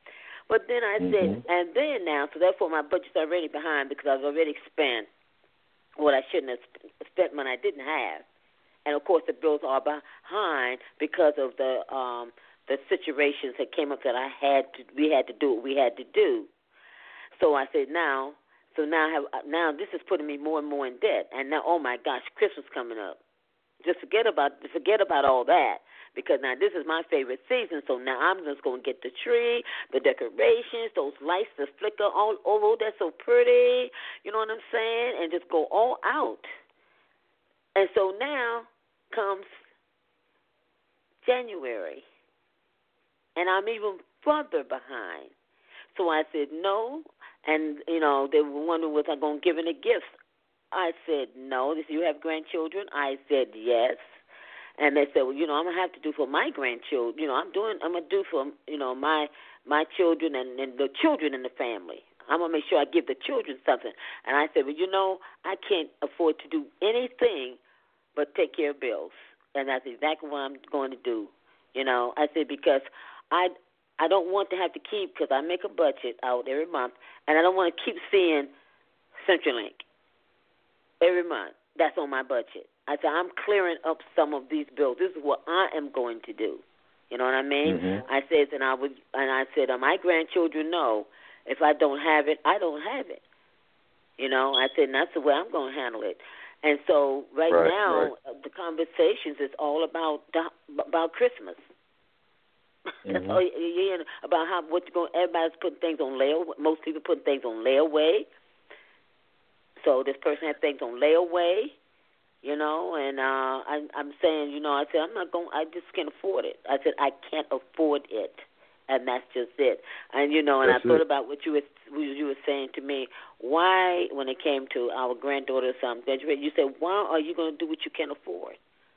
But then I mm-hmm. said, and then now, so therefore my budget's already behind because I've already spent what I shouldn't have spent when I didn't have. And, of course, the bills are behind because of the um, the situations that came up that I had to, we had to do what we had to do. So I said, now, so now I have, now this is putting me more and more in debt. And now, oh, my gosh, Christmas coming up. Just forget about forget about all that because now this is my favorite season. So now I'm just going to get the tree, the decorations, those lights that flicker all over. That's so pretty. You know what I'm saying? And just go all out. And so now comes January, and I'm even further behind. So I said no, and, you know, they were wondering was I going to give any gifts. I said no. They said, you have grandchildren? I said yes. And they said, well, you know, I'm going to have to do for my grandchildren. You know, I'm doing, I'm going to do for, you know, my my children and, and the children in the family. I'm going to make sure I give the children something. And I said, well, you know, I can't afford to do anything but take care of bills. And that's exactly what I'm going to do. You know, I said, because I I don't want to have to keep, because I make a budget out every month, and I don't want to keep seeing CenturyLink every month. That's on my budget. I said, I'm clearing up some of these bills. This is what I am going to do. You know what I mean? Mm-hmm. I said, and I would, and I said, uh, my grandchildren know if I don't have it, I don't have it. You know, I said, and that's the way I'm going to handle it. And so right, right now, right. the conversations is all about about Christmas. Mm-hmm. That's all you hear about how what you going. Everybody's putting things on layaway. Most people putting things on layaway. So this person has things on layaway, you know. And uh, I, I'm saying, you know, I said I'm not going. I just can't afford it. I said I can't afford it, and that's just it. And you know, and that's I thought it. about what you were what you were saying to me. Why, when it came to our granddaughter or something, you said, why are you going to do what you can't afford?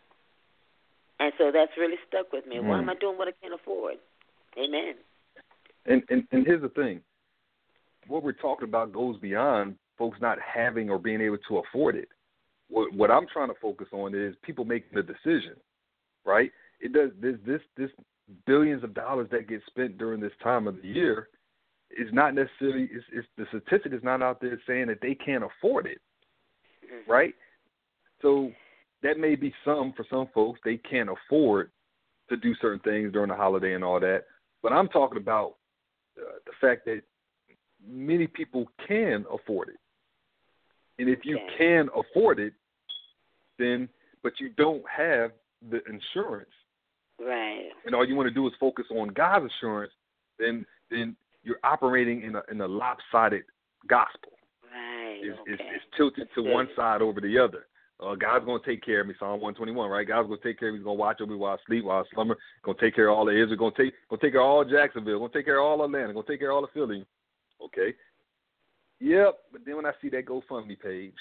And so that's really stuck with me. Mm. Why am I doing what I can't afford? Amen. And, and and here's the thing. What we're talking about goes beyond folks not having or being able to afford it. What, what I'm trying to focus on is people making the decision, right? It does this this this billions of dollars that get spent during this time of the year is not necessarily it's, it's the statistic is not out there saying that they can't afford it, mm-hmm. right? So that may be some for some folks they can't afford to do certain things during the holiday and all that. But I'm talking about uh, the fact that many people can afford it. And if you okay. can afford it, then, but you don't have the insurance. Right. And all you want to do is focus on God's insurance, then then you're operating in a in a lopsided gospel. Right. It's, okay. it's, it's tilted to Good. one side over the other. Uh, God's going to take care of me, Psalm one twenty-one, right? God's going to take care of me. He's going to watch over me while I sleep, while I slumber. Going to take care of all of Israel. Going to take, going to take care of all Jacksonville. Going to take care of all Atlanta. Going to take care of all of Philly. Okay. Yep. But then when I see that GoFundMe page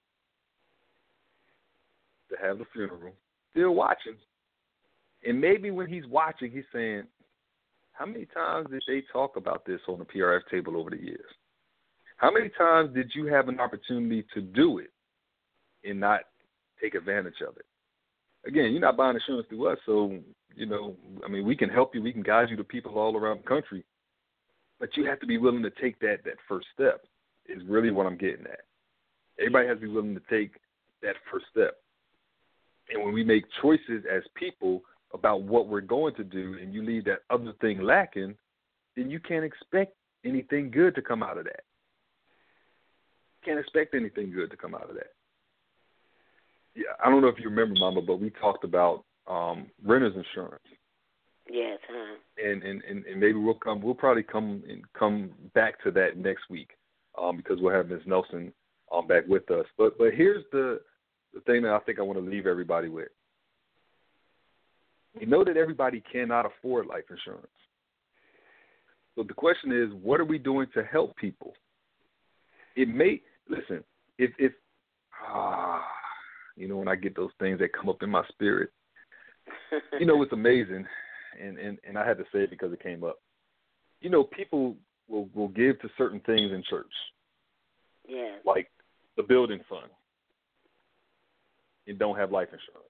to have the funeral, still watching. And maybe when he's watching, he's saying, how many times did they talk about this on the P R F table over the years? How many times did you have an opportunity to do it and not take advantage of it? Again, you're not buying insurance through us, so, you know, I mean, we can help you. We can guide you to people all around the country. But you have to be willing to take that, that first step is really what I'm getting at. Everybody has to be willing to take that first step. And when we make choices as people about what we're going to do and you leave that other thing lacking, then you can't expect anything good to come out of that. Can't expect anything good to come out of that. Yeah, I don't know if you remember, Mama, but we talked about um, renter's insurance. Yes, huh? And, and, and, and maybe we'll come. We'll probably come and come back to that next week um, because we'll have Miz Nelson um, back with us. But but here's the the thing that I think I want to leave everybody with. We know that everybody cannot afford life insurance. So the question is, what are we doing to help people? It may listen if if ah. You know, when I get those things that come up in my spirit, you know, it's amazing. And, and, and I had to say it because it came up. You know, people will, will give to certain things in church. Yeah. Like the building fund. And don't have life insurance.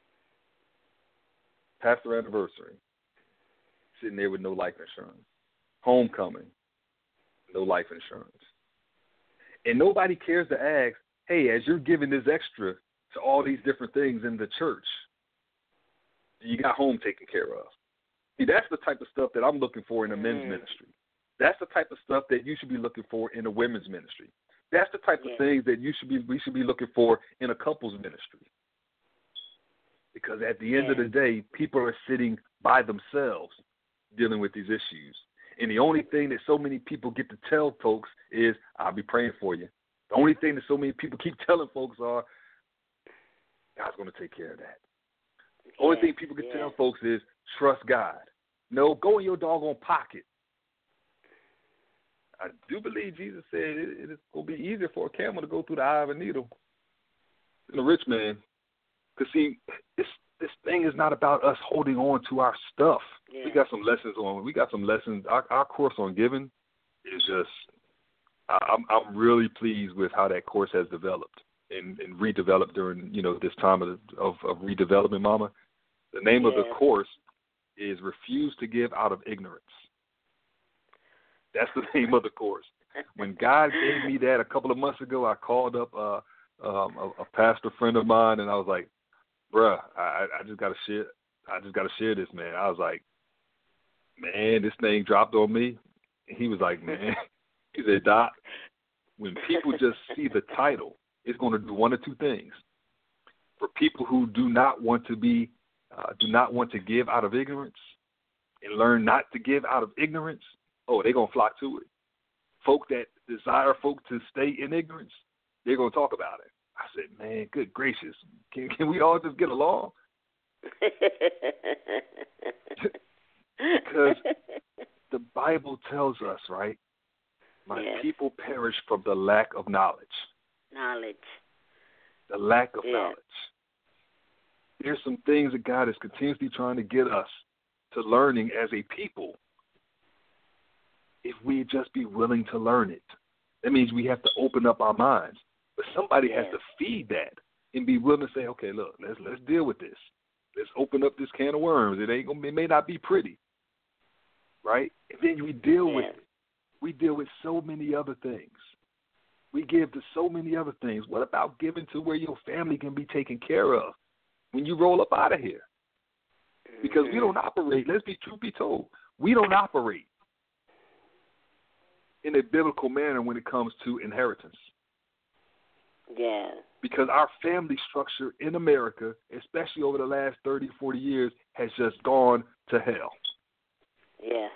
Pastor anniversary. Sitting there with no life insurance. homecoming, no life insurance. And nobody cares to ask, hey, as you're giving this extra to all these different things in the church, you got home taken care of. See, that's the type of stuff that I'm looking for in a men's mm. ministry. That's the type of stuff that you should be looking for in a women's ministry. That's the type yeah. of things that you should be we should be looking for in a couple's ministry. Because at the end yeah. of the day, people are sitting by themselves dealing with these issues. And the only thing that so many people get to tell folks is, I'll be praying for you. The only thing that so many people keep telling folks are, God's going to take care of that. The yeah. only thing people can yeah. tell folks is, trust God. No, go in your doggone pocket. I do believe Jesus said it, it's going to be easier for a camel to go through the eye of a needle than a rich man. Because, see, this, this thing is not about us holding on to our stuff. Yeah. We got some lessons on, we got some lessons. Our, our course on giving is just, I'm, I'm really pleased with how that course has developed and, and redeveloped during, you know, this time of, of, of redevelopment, Mama. The name yeah. of the course is Refuse to Give Out of Ignorance. That's the name of the course. When God gave me that a couple of months ago, I called up uh, um, a, a pastor friend of mine, and I was like, bruh, I, I just got to share I just got to share this, man. I was like, man, this thing dropped on me. And he was like, man, he said, Doc, when people just see the title, it's going to do one of two things. For people who do not want to be, uh, do not want to give out of ignorance and learn not to give out of ignorance, oh, they're going to flock to it. Folk that desire folk to stay in ignorance, they're going to talk about it. I said, man, good gracious, can, can we all just get along? Because the Bible tells us, right, my yes. people perish from the lack of knowledge. Knowledge. The lack of yeah. knowledge. There's some things that God is continuously trying to get us to learning as a people if we just be willing to learn it. That means we have to open up our minds. But somebody yeah. has to feed that and be willing to say, okay, look, let's let's deal with this. Let's open up this can of worms. It ain't gonna it may not be pretty. Right? And then we deal yeah. with it. We deal with so many other things. We give to so many other things. What about giving to where your family can be taken care of when you roll up out of here? Because we don't operate, let's be truth be told, we don't operate in a biblical manner when it comes to inheritance. Yeah. Because our family structure in America, especially over the last thirty, forty years, has just gone to hell. Yeah.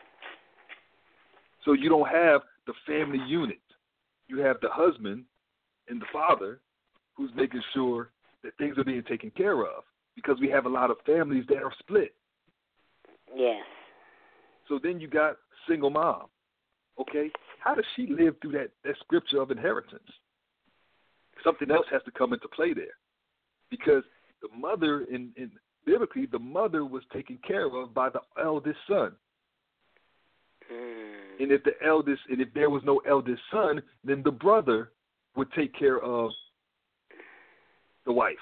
So you don't have the family unit. You have the husband and the father who's making sure that things are being taken care of, because we have a lot of families that are split. Yes. So then you got single mom. Okay? How does she live through that, that scripture of inheritance? Something else has to come into play there, because the mother, in, in biblically, the mother was taken care of by the eldest son. Mm. And if the eldest, and if there was no eldest son, then the brother would take care of the wife.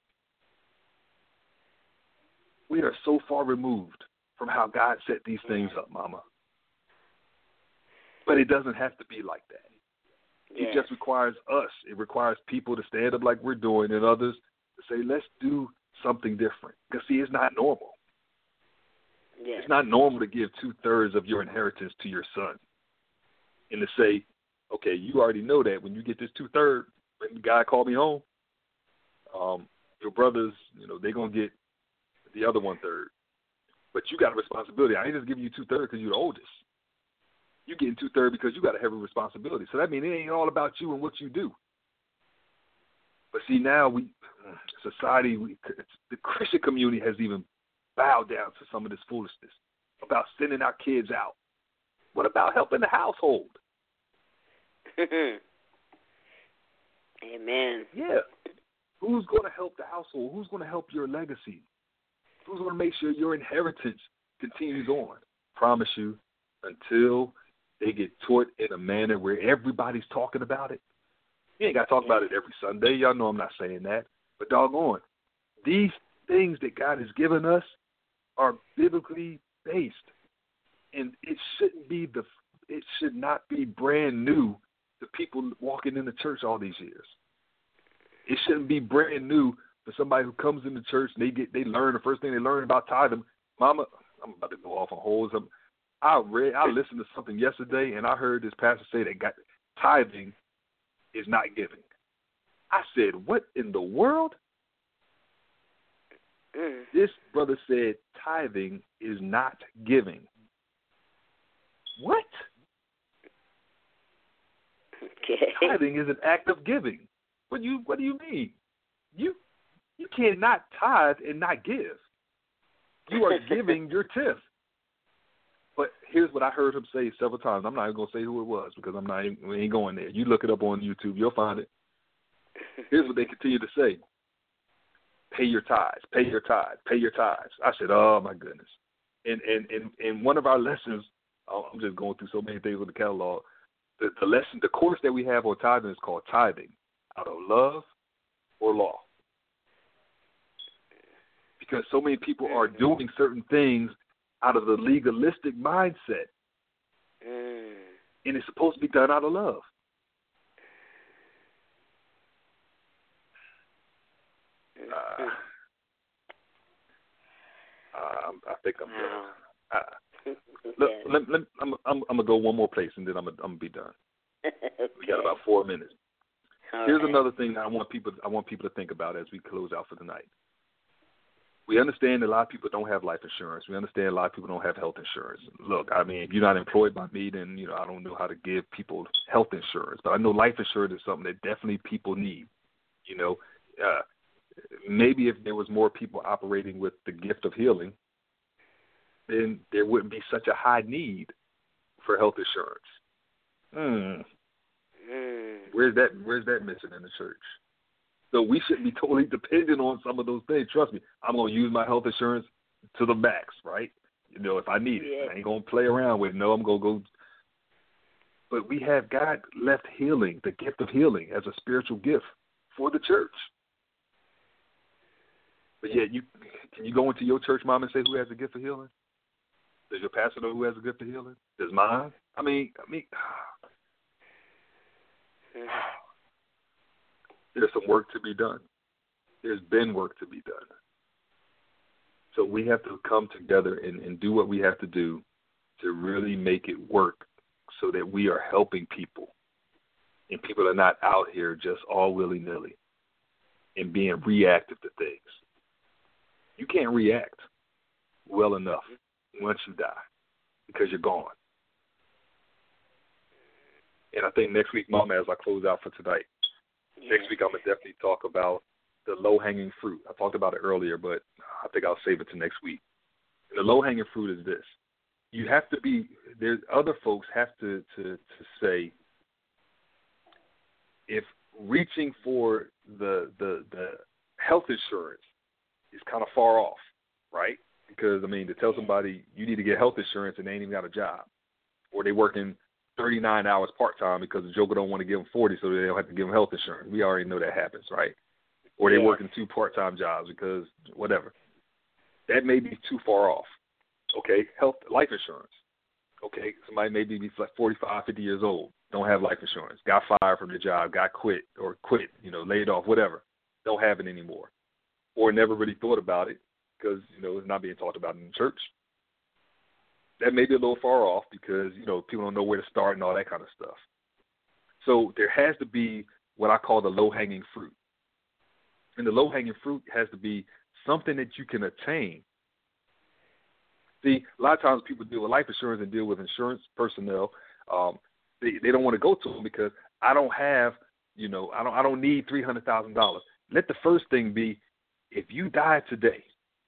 We are so far removed from how God set these things up, Mama. But it doesn't have to be like that. It yes. just requires us. It requires people to stand up like we're doing, and others to say, let's do something different. Because, see, it's not normal. Yes. It's not normal to give two-thirds of your inheritance to your son and to say, okay, you already know that when you get this two-thirds, when God called me home, um, your brothers, you know, they're going to get the other one-third. But you got a responsibility. I ain't just giving you two-thirds because you're the oldest. You're getting two-thirds because you got a heavy responsibility. So that means it ain't all about you and what you do. But see, now we, society, we, the Christian community has even bowed down to some of this foolishness about sending our kids out. What about helping the household? Amen. Yeah. Who's going to help the household? Who's going to help your legacy? Who's going to make sure your inheritance continues on? Promise you, until they get taught in a manner where everybody's talking about it. You ain't got to talk about it every Sunday. Y'all know I'm not saying that. But doggone, these things that God has given us are biblically based. And it shouldn't be the it should not be brand new to people walking in the church all these years. It shouldn't be brand new for somebody who comes into church and they get they learn the first thing they learn about tithing. Mama, I'm about to go off on holes. I'm, I read I listened to something yesterday and I heard this pastor say that got, tithing is not giving. I said, what in the world? Mm. This brother said tithing is not giving. What? Okay. Tithing is an act of giving. What you what do you mean? You you cannot tithe and not give. You are giving your tenth. But here's what I heard him say several times. I'm not even gonna say who it was because I'm not even, we ain't going there. You look it up on YouTube, you'll find it. Here's what they continue to say. Pay your tithes, pay your tithes, pay your tithes. I said, oh my goodness. And and in in one of our lessons, I'm just going through so many things with the catalog. The, the lesson, the course that we have on tithing is called Tithing Out of Love or Law. Because so many people are doing certain things out of the legalistic mindset. Mm. And it's supposed to be done out of love. Uh, uh, I think I'm done. Uh, look, let, let, I'm, I'm, I'm going to go one more place, and then I'm going I'm to be done. Okay. We got about four minutes. All Here's right. another thing that I want people I want people to think about as we close out for tonight. We understand that a lot of people don't have life insurance. We understand a lot of people don't have health insurance. Look, I mean, if you're not employed by me, then, you know, I don't know how to give people health insurance. But I know life insurance is something that definitely people need. You know, uh, maybe if there was more people operating with the gift of healing, then there wouldn't be such a high need for health insurance. Hmm. Mm. Where's that? Where's that missing in the church? So we shouldn't be totally dependent on some of those things. Trust me, I'm gonna use my health insurance to the max, right? You know, if I need it, Yeah. I ain't gonna play around with it. No, I'm gonna go. But we have God left healing, the gift of healing, as a spiritual gift for the church. But yet, you can you go into your church, mom, and say who has a gift of healing? Does your pastor know who has a gift of healing? Does mine? I mean, I mean. There's some work to be done. There's been work to be done. So we have to come together and, and do what we have to do to really make it work so that we are helping people. And people are not out here just all willy-nilly and being reactive to things. You can't react well enough once you die because you're gone. And I think next week, Mama, as I close out for tonight, Yeah. next week I'm going to definitely talk about the low-hanging fruit. I talked about it earlier, but I think I'll save it to next week. And the low-hanging fruit is this. You have to be, there's other folks have to, to, to say, if reaching for the, the, the health insurance is kind of far off, right? Because, I mean, to tell somebody you need to get health insurance and they ain't even got a job, or they working thirty-nine hours part-time because the joker don't want to give them forty so they don't have to give them health insurance. We already know that happens, right? Or they're Yeah. working two part-time jobs because whatever. That may be too far off. Okay, health, life insurance. Okay, somebody may be like forty-five, fifty years old, don't have life insurance, got fired from their job, got quit or quit, you know, laid off, whatever, don't have it anymore. Or never really thought about it because, you know, it's not being talked about in the church. That may be a little far off because, you know, people don't know where to start and all that kind of stuff. So there has to be what I call the low-hanging fruit. And the low-hanging fruit has to be something that you can attain. See, a lot of times people deal with life insurance and deal with insurance personnel. Um, they, they don't want to go to them because I don't have, you know, I don't I don't need three hundred thousand dollars. Let the first thing be, if you die today,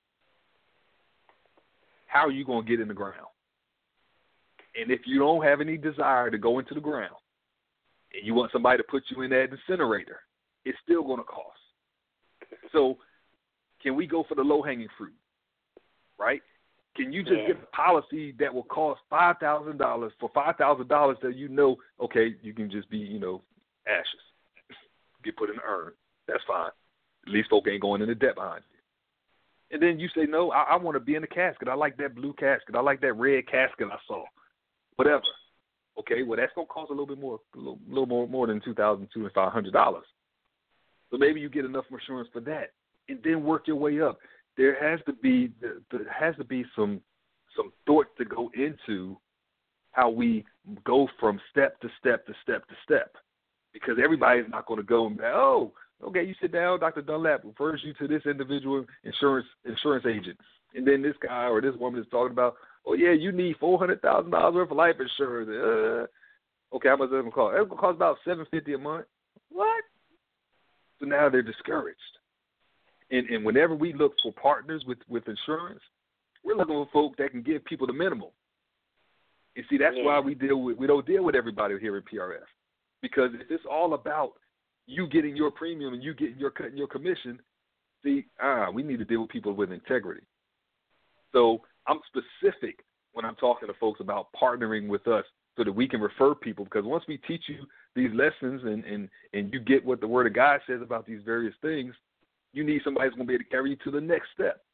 how are you going to get in the ground? And if you don't have any desire to go into the ground and you want somebody to put you in that incinerator, it's still going to cost. So can we go for the low-hanging fruit, right? Can you just Yeah. get a policy that will cost five thousand dollars for five thousand dollars that you know, okay, you can just be, you know, ashes, get put in the urn. That's fine. At least folk ain't going into debt behind you. And then you say, no, I, I want to be in the casket. I like that blue casket. I like that red casket I saw. Whatever. Okay, well, that's going to cost a little bit more, a little, little more, more than two thousand two hundred five hundred dollars. So maybe you get enough insurance for that, and then work your way up. There has to be there has to be some some thought to go into how we go from step to step to step to step, because everybody's not going to go and be, oh, okay, you sit down, Doctor Dunlap refers you to this individual insurance insurance agent, and then this guy or this woman is talking about, oh yeah, you need four hundred thousand dollars worth of life insurance. Uh, okay, how much is it going to cost? It's going to cost about seven fifty a month. What? So now they're discouraged. And, and whenever we look for partners with, with insurance, we're looking for folk that can give people the minimal. And see, that's yeah. why we deal with we don't deal with everybody here in P R F, because if it's all about you getting your premium and you getting your cut and your commission, see, ah, we need to deal with people with integrity. So I'm specific when I'm talking to folks about partnering with us so that we can refer people, because once we teach you these lessons and, and, and you get what the Word of God says about these various things, you need somebody who's going to be able to carry you to the next step.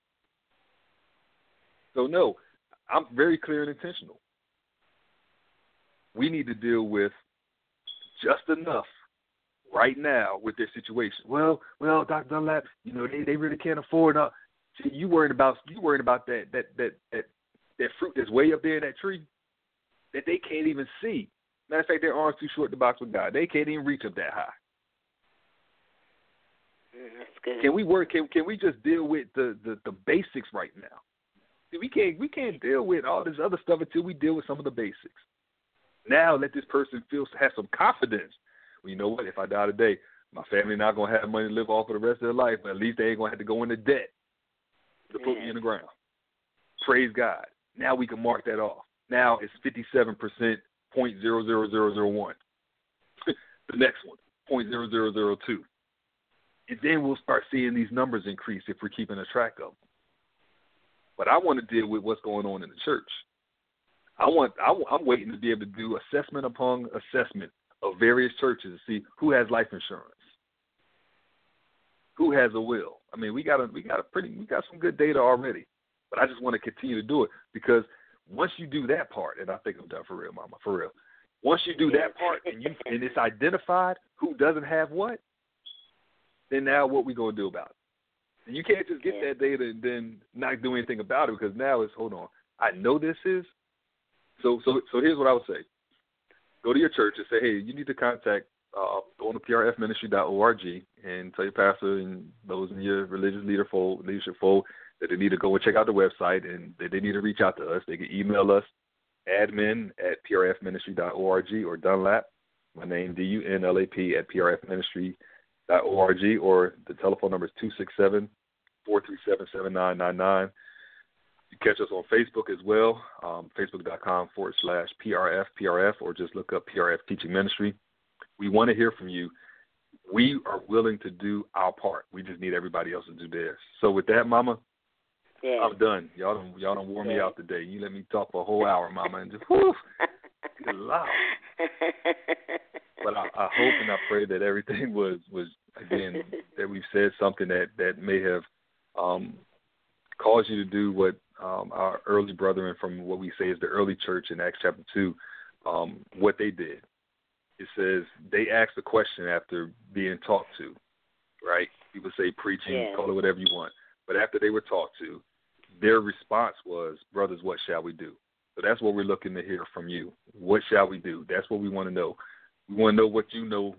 So, no, I'm very clear and intentional. We need to deal with just enough right now with their situation. Well, well, Doctor Dunlap, you know, they, they really can't afford it. See, you worried about you worried about that that, that that that fruit that's way up there in that tree that they can't even see. Matter of fact, their arms too short to box with God. They can't even reach up that high. Mm, that's good. Can we work? Can can we just deal with the, the, the basics right now? See, we can't we can't deal with all this other stuff until we deal with some of the basics. Now let this person feel have some confidence. Well, you know what? If I die today, my family not gonna have money to live off for the rest of their life, but at least they ain't gonna have to go into debt to put yeah. me in the ground. Praise God. Now we can mark that off. Now it's fifty-seven percent, point zero zero zero zero one. The next one, point zero zero zero two. And then we'll start seeing these numbers increase if we're keeping a track of them. But I want to deal with what's going on in the church. I want, I, I'm waiting to be able to do assessment upon assessment of various churches to see who has life insurance, who has a will. I mean, we got a, we got a pretty, we got some good data already. But I just want to continue to do it, because once you do that part, and I think I'm done for real, Mama, for real. Once you do that part and you and it's identified who doesn't have what, then now what we gonna do about it? And you can't just get yeah. that data and then not do anything about it, because now it's, hold on, I know this is. So so so here's what I would say. Go to your church and say, hey, you need to contact uh, go on to P R F ministry dot org and tell your pastor and those in your religious leader fold, leadership fold that they need to go and check out the website and that they need to reach out to us. They can email us, admin at P R F ministry dot org, or Dunlap, my name, D U N L A P, at P R F ministry dot org, or the telephone number is two six seven, four three seven, seven nine nine nine. You can catch us on Facebook as well, um, facebook.com forward slash PRF, PRF, or just look up P R F Teaching Ministry. We want to hear from you. We are willing to do our part. We just need everybody else to do theirs. So with that, Mama, yeah. I'm done. Y'all don't, y'all don't wore yeah. me out today. You let me talk for a whole hour, Mama, and just, whew, good Lord. But I, I hope and I pray that everything was, was again, that we've said something that, that may have um, caused you to do what um, our early brethren from what we say is the early church in Acts chapter two, um, what they did. It says they asked a question after being talked to, right? People say preaching, yeah. call it whatever you want. But after they were talked to, their response was, brothers, what shall we do? So that's what we're looking to hear from you. What shall we do? That's what we want to know. We want to know what you know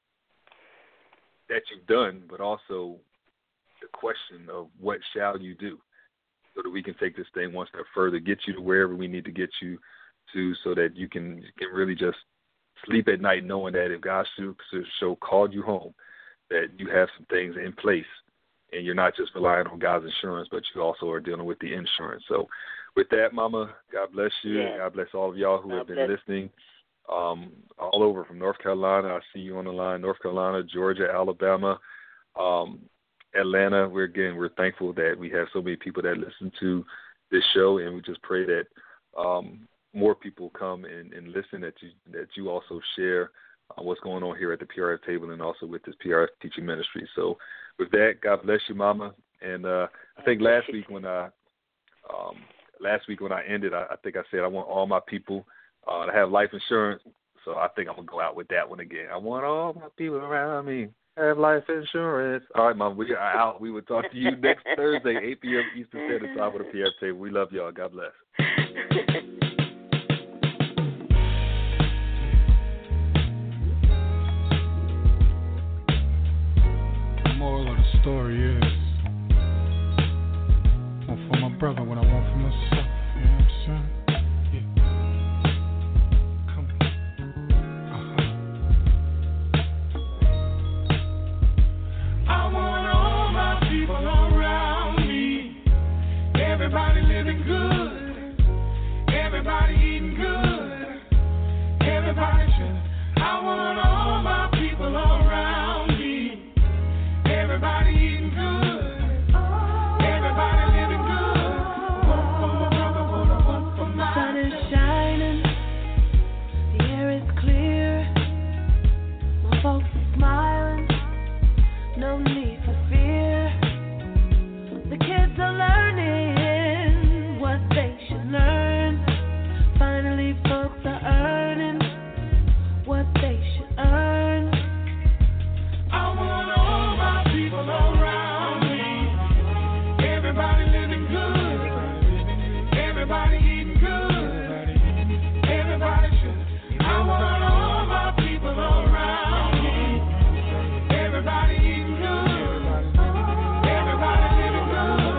that you've done, but also the question of what shall you do, so that we can take this thing one step further, get you to wherever we need to get you to, so that you can, you can really just sleep at night knowing that if God so called you home, that you have some things in place and you're not just relying on God's insurance, but you also are dealing with the insurance. So with that, Mama, God bless you. Yeah. God bless all of y'all who God have been bless. listening um, all over from North Carolina. I see you on the line, North Carolina, Georgia, Alabama, um, Atlanta. We're, again, we're thankful that we have so many people that listen to this show, and we just pray that um, more people come and, and listen, that you that you also share uh, what's going on here at the P R F table and also with this P R F teaching ministry. So with that, God bless you, Mama, And uh, I think last week when I um, last week when I ended, I, I think I said I want all my people uh, to have life insurance. So I think I'm gonna go out with that one again. I want all my people around me have life insurance. All right, Mom, we are out. We will talk to you next Thursday, eight p.m. Eastern Standard Time with the P R table. We love y'all. God bless. The moral of the story is, I want for my brother what I want for myself. You know what I'm saying? Everybody living good, everybody eating good, everybody should. I want all my people around me. Everybody eating good, everybody living good. One for my brother, one for my. The sun is shining, the air is clear. My folks are smiling, no need for fear. The kids are learning what they should learn. Finally, folks are earning what they should earn. I want all my people around me. Everybody living good. Everybody eating good. Everybody should. I want all my people around me. Everybody eating good. Everybody living good.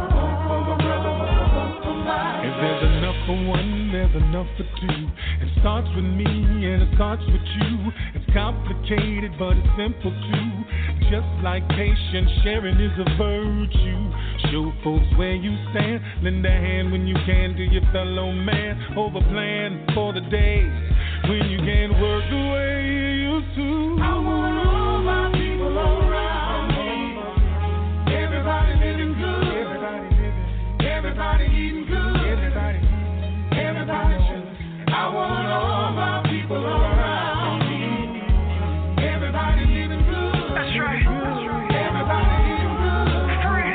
If there's enough for one, there's enough for two. It starts with me and it starts with you. It's complicated, but it's simple too. Just like patience, sharing is a virtue. Show folks where you stand. Lend a hand when you can to your fellow man. Over plan for the days when you can't work the way you used to. I want all my people around me. Everybody living good. Everybody living. Everybody eating good. Everybody. Everybody should. I want all my people around me. Everybody living good. That's right. Everybody eating good.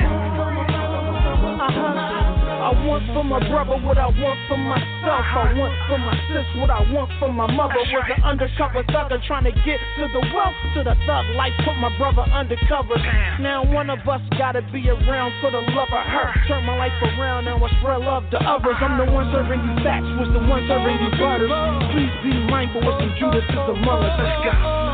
Uh-huh. I want for my brother what I want for myself. I want for my sis what I want for my mother. Was an undercover thugger trying to get to the wealth, to the thug life, put my brother undercover. Now one of us gotta be around for the love of her. Turn my life around and I spread love to others. I'm the one serving you facts, was the one serving you butters. Please be mindful with some Judas is among us. Let's go.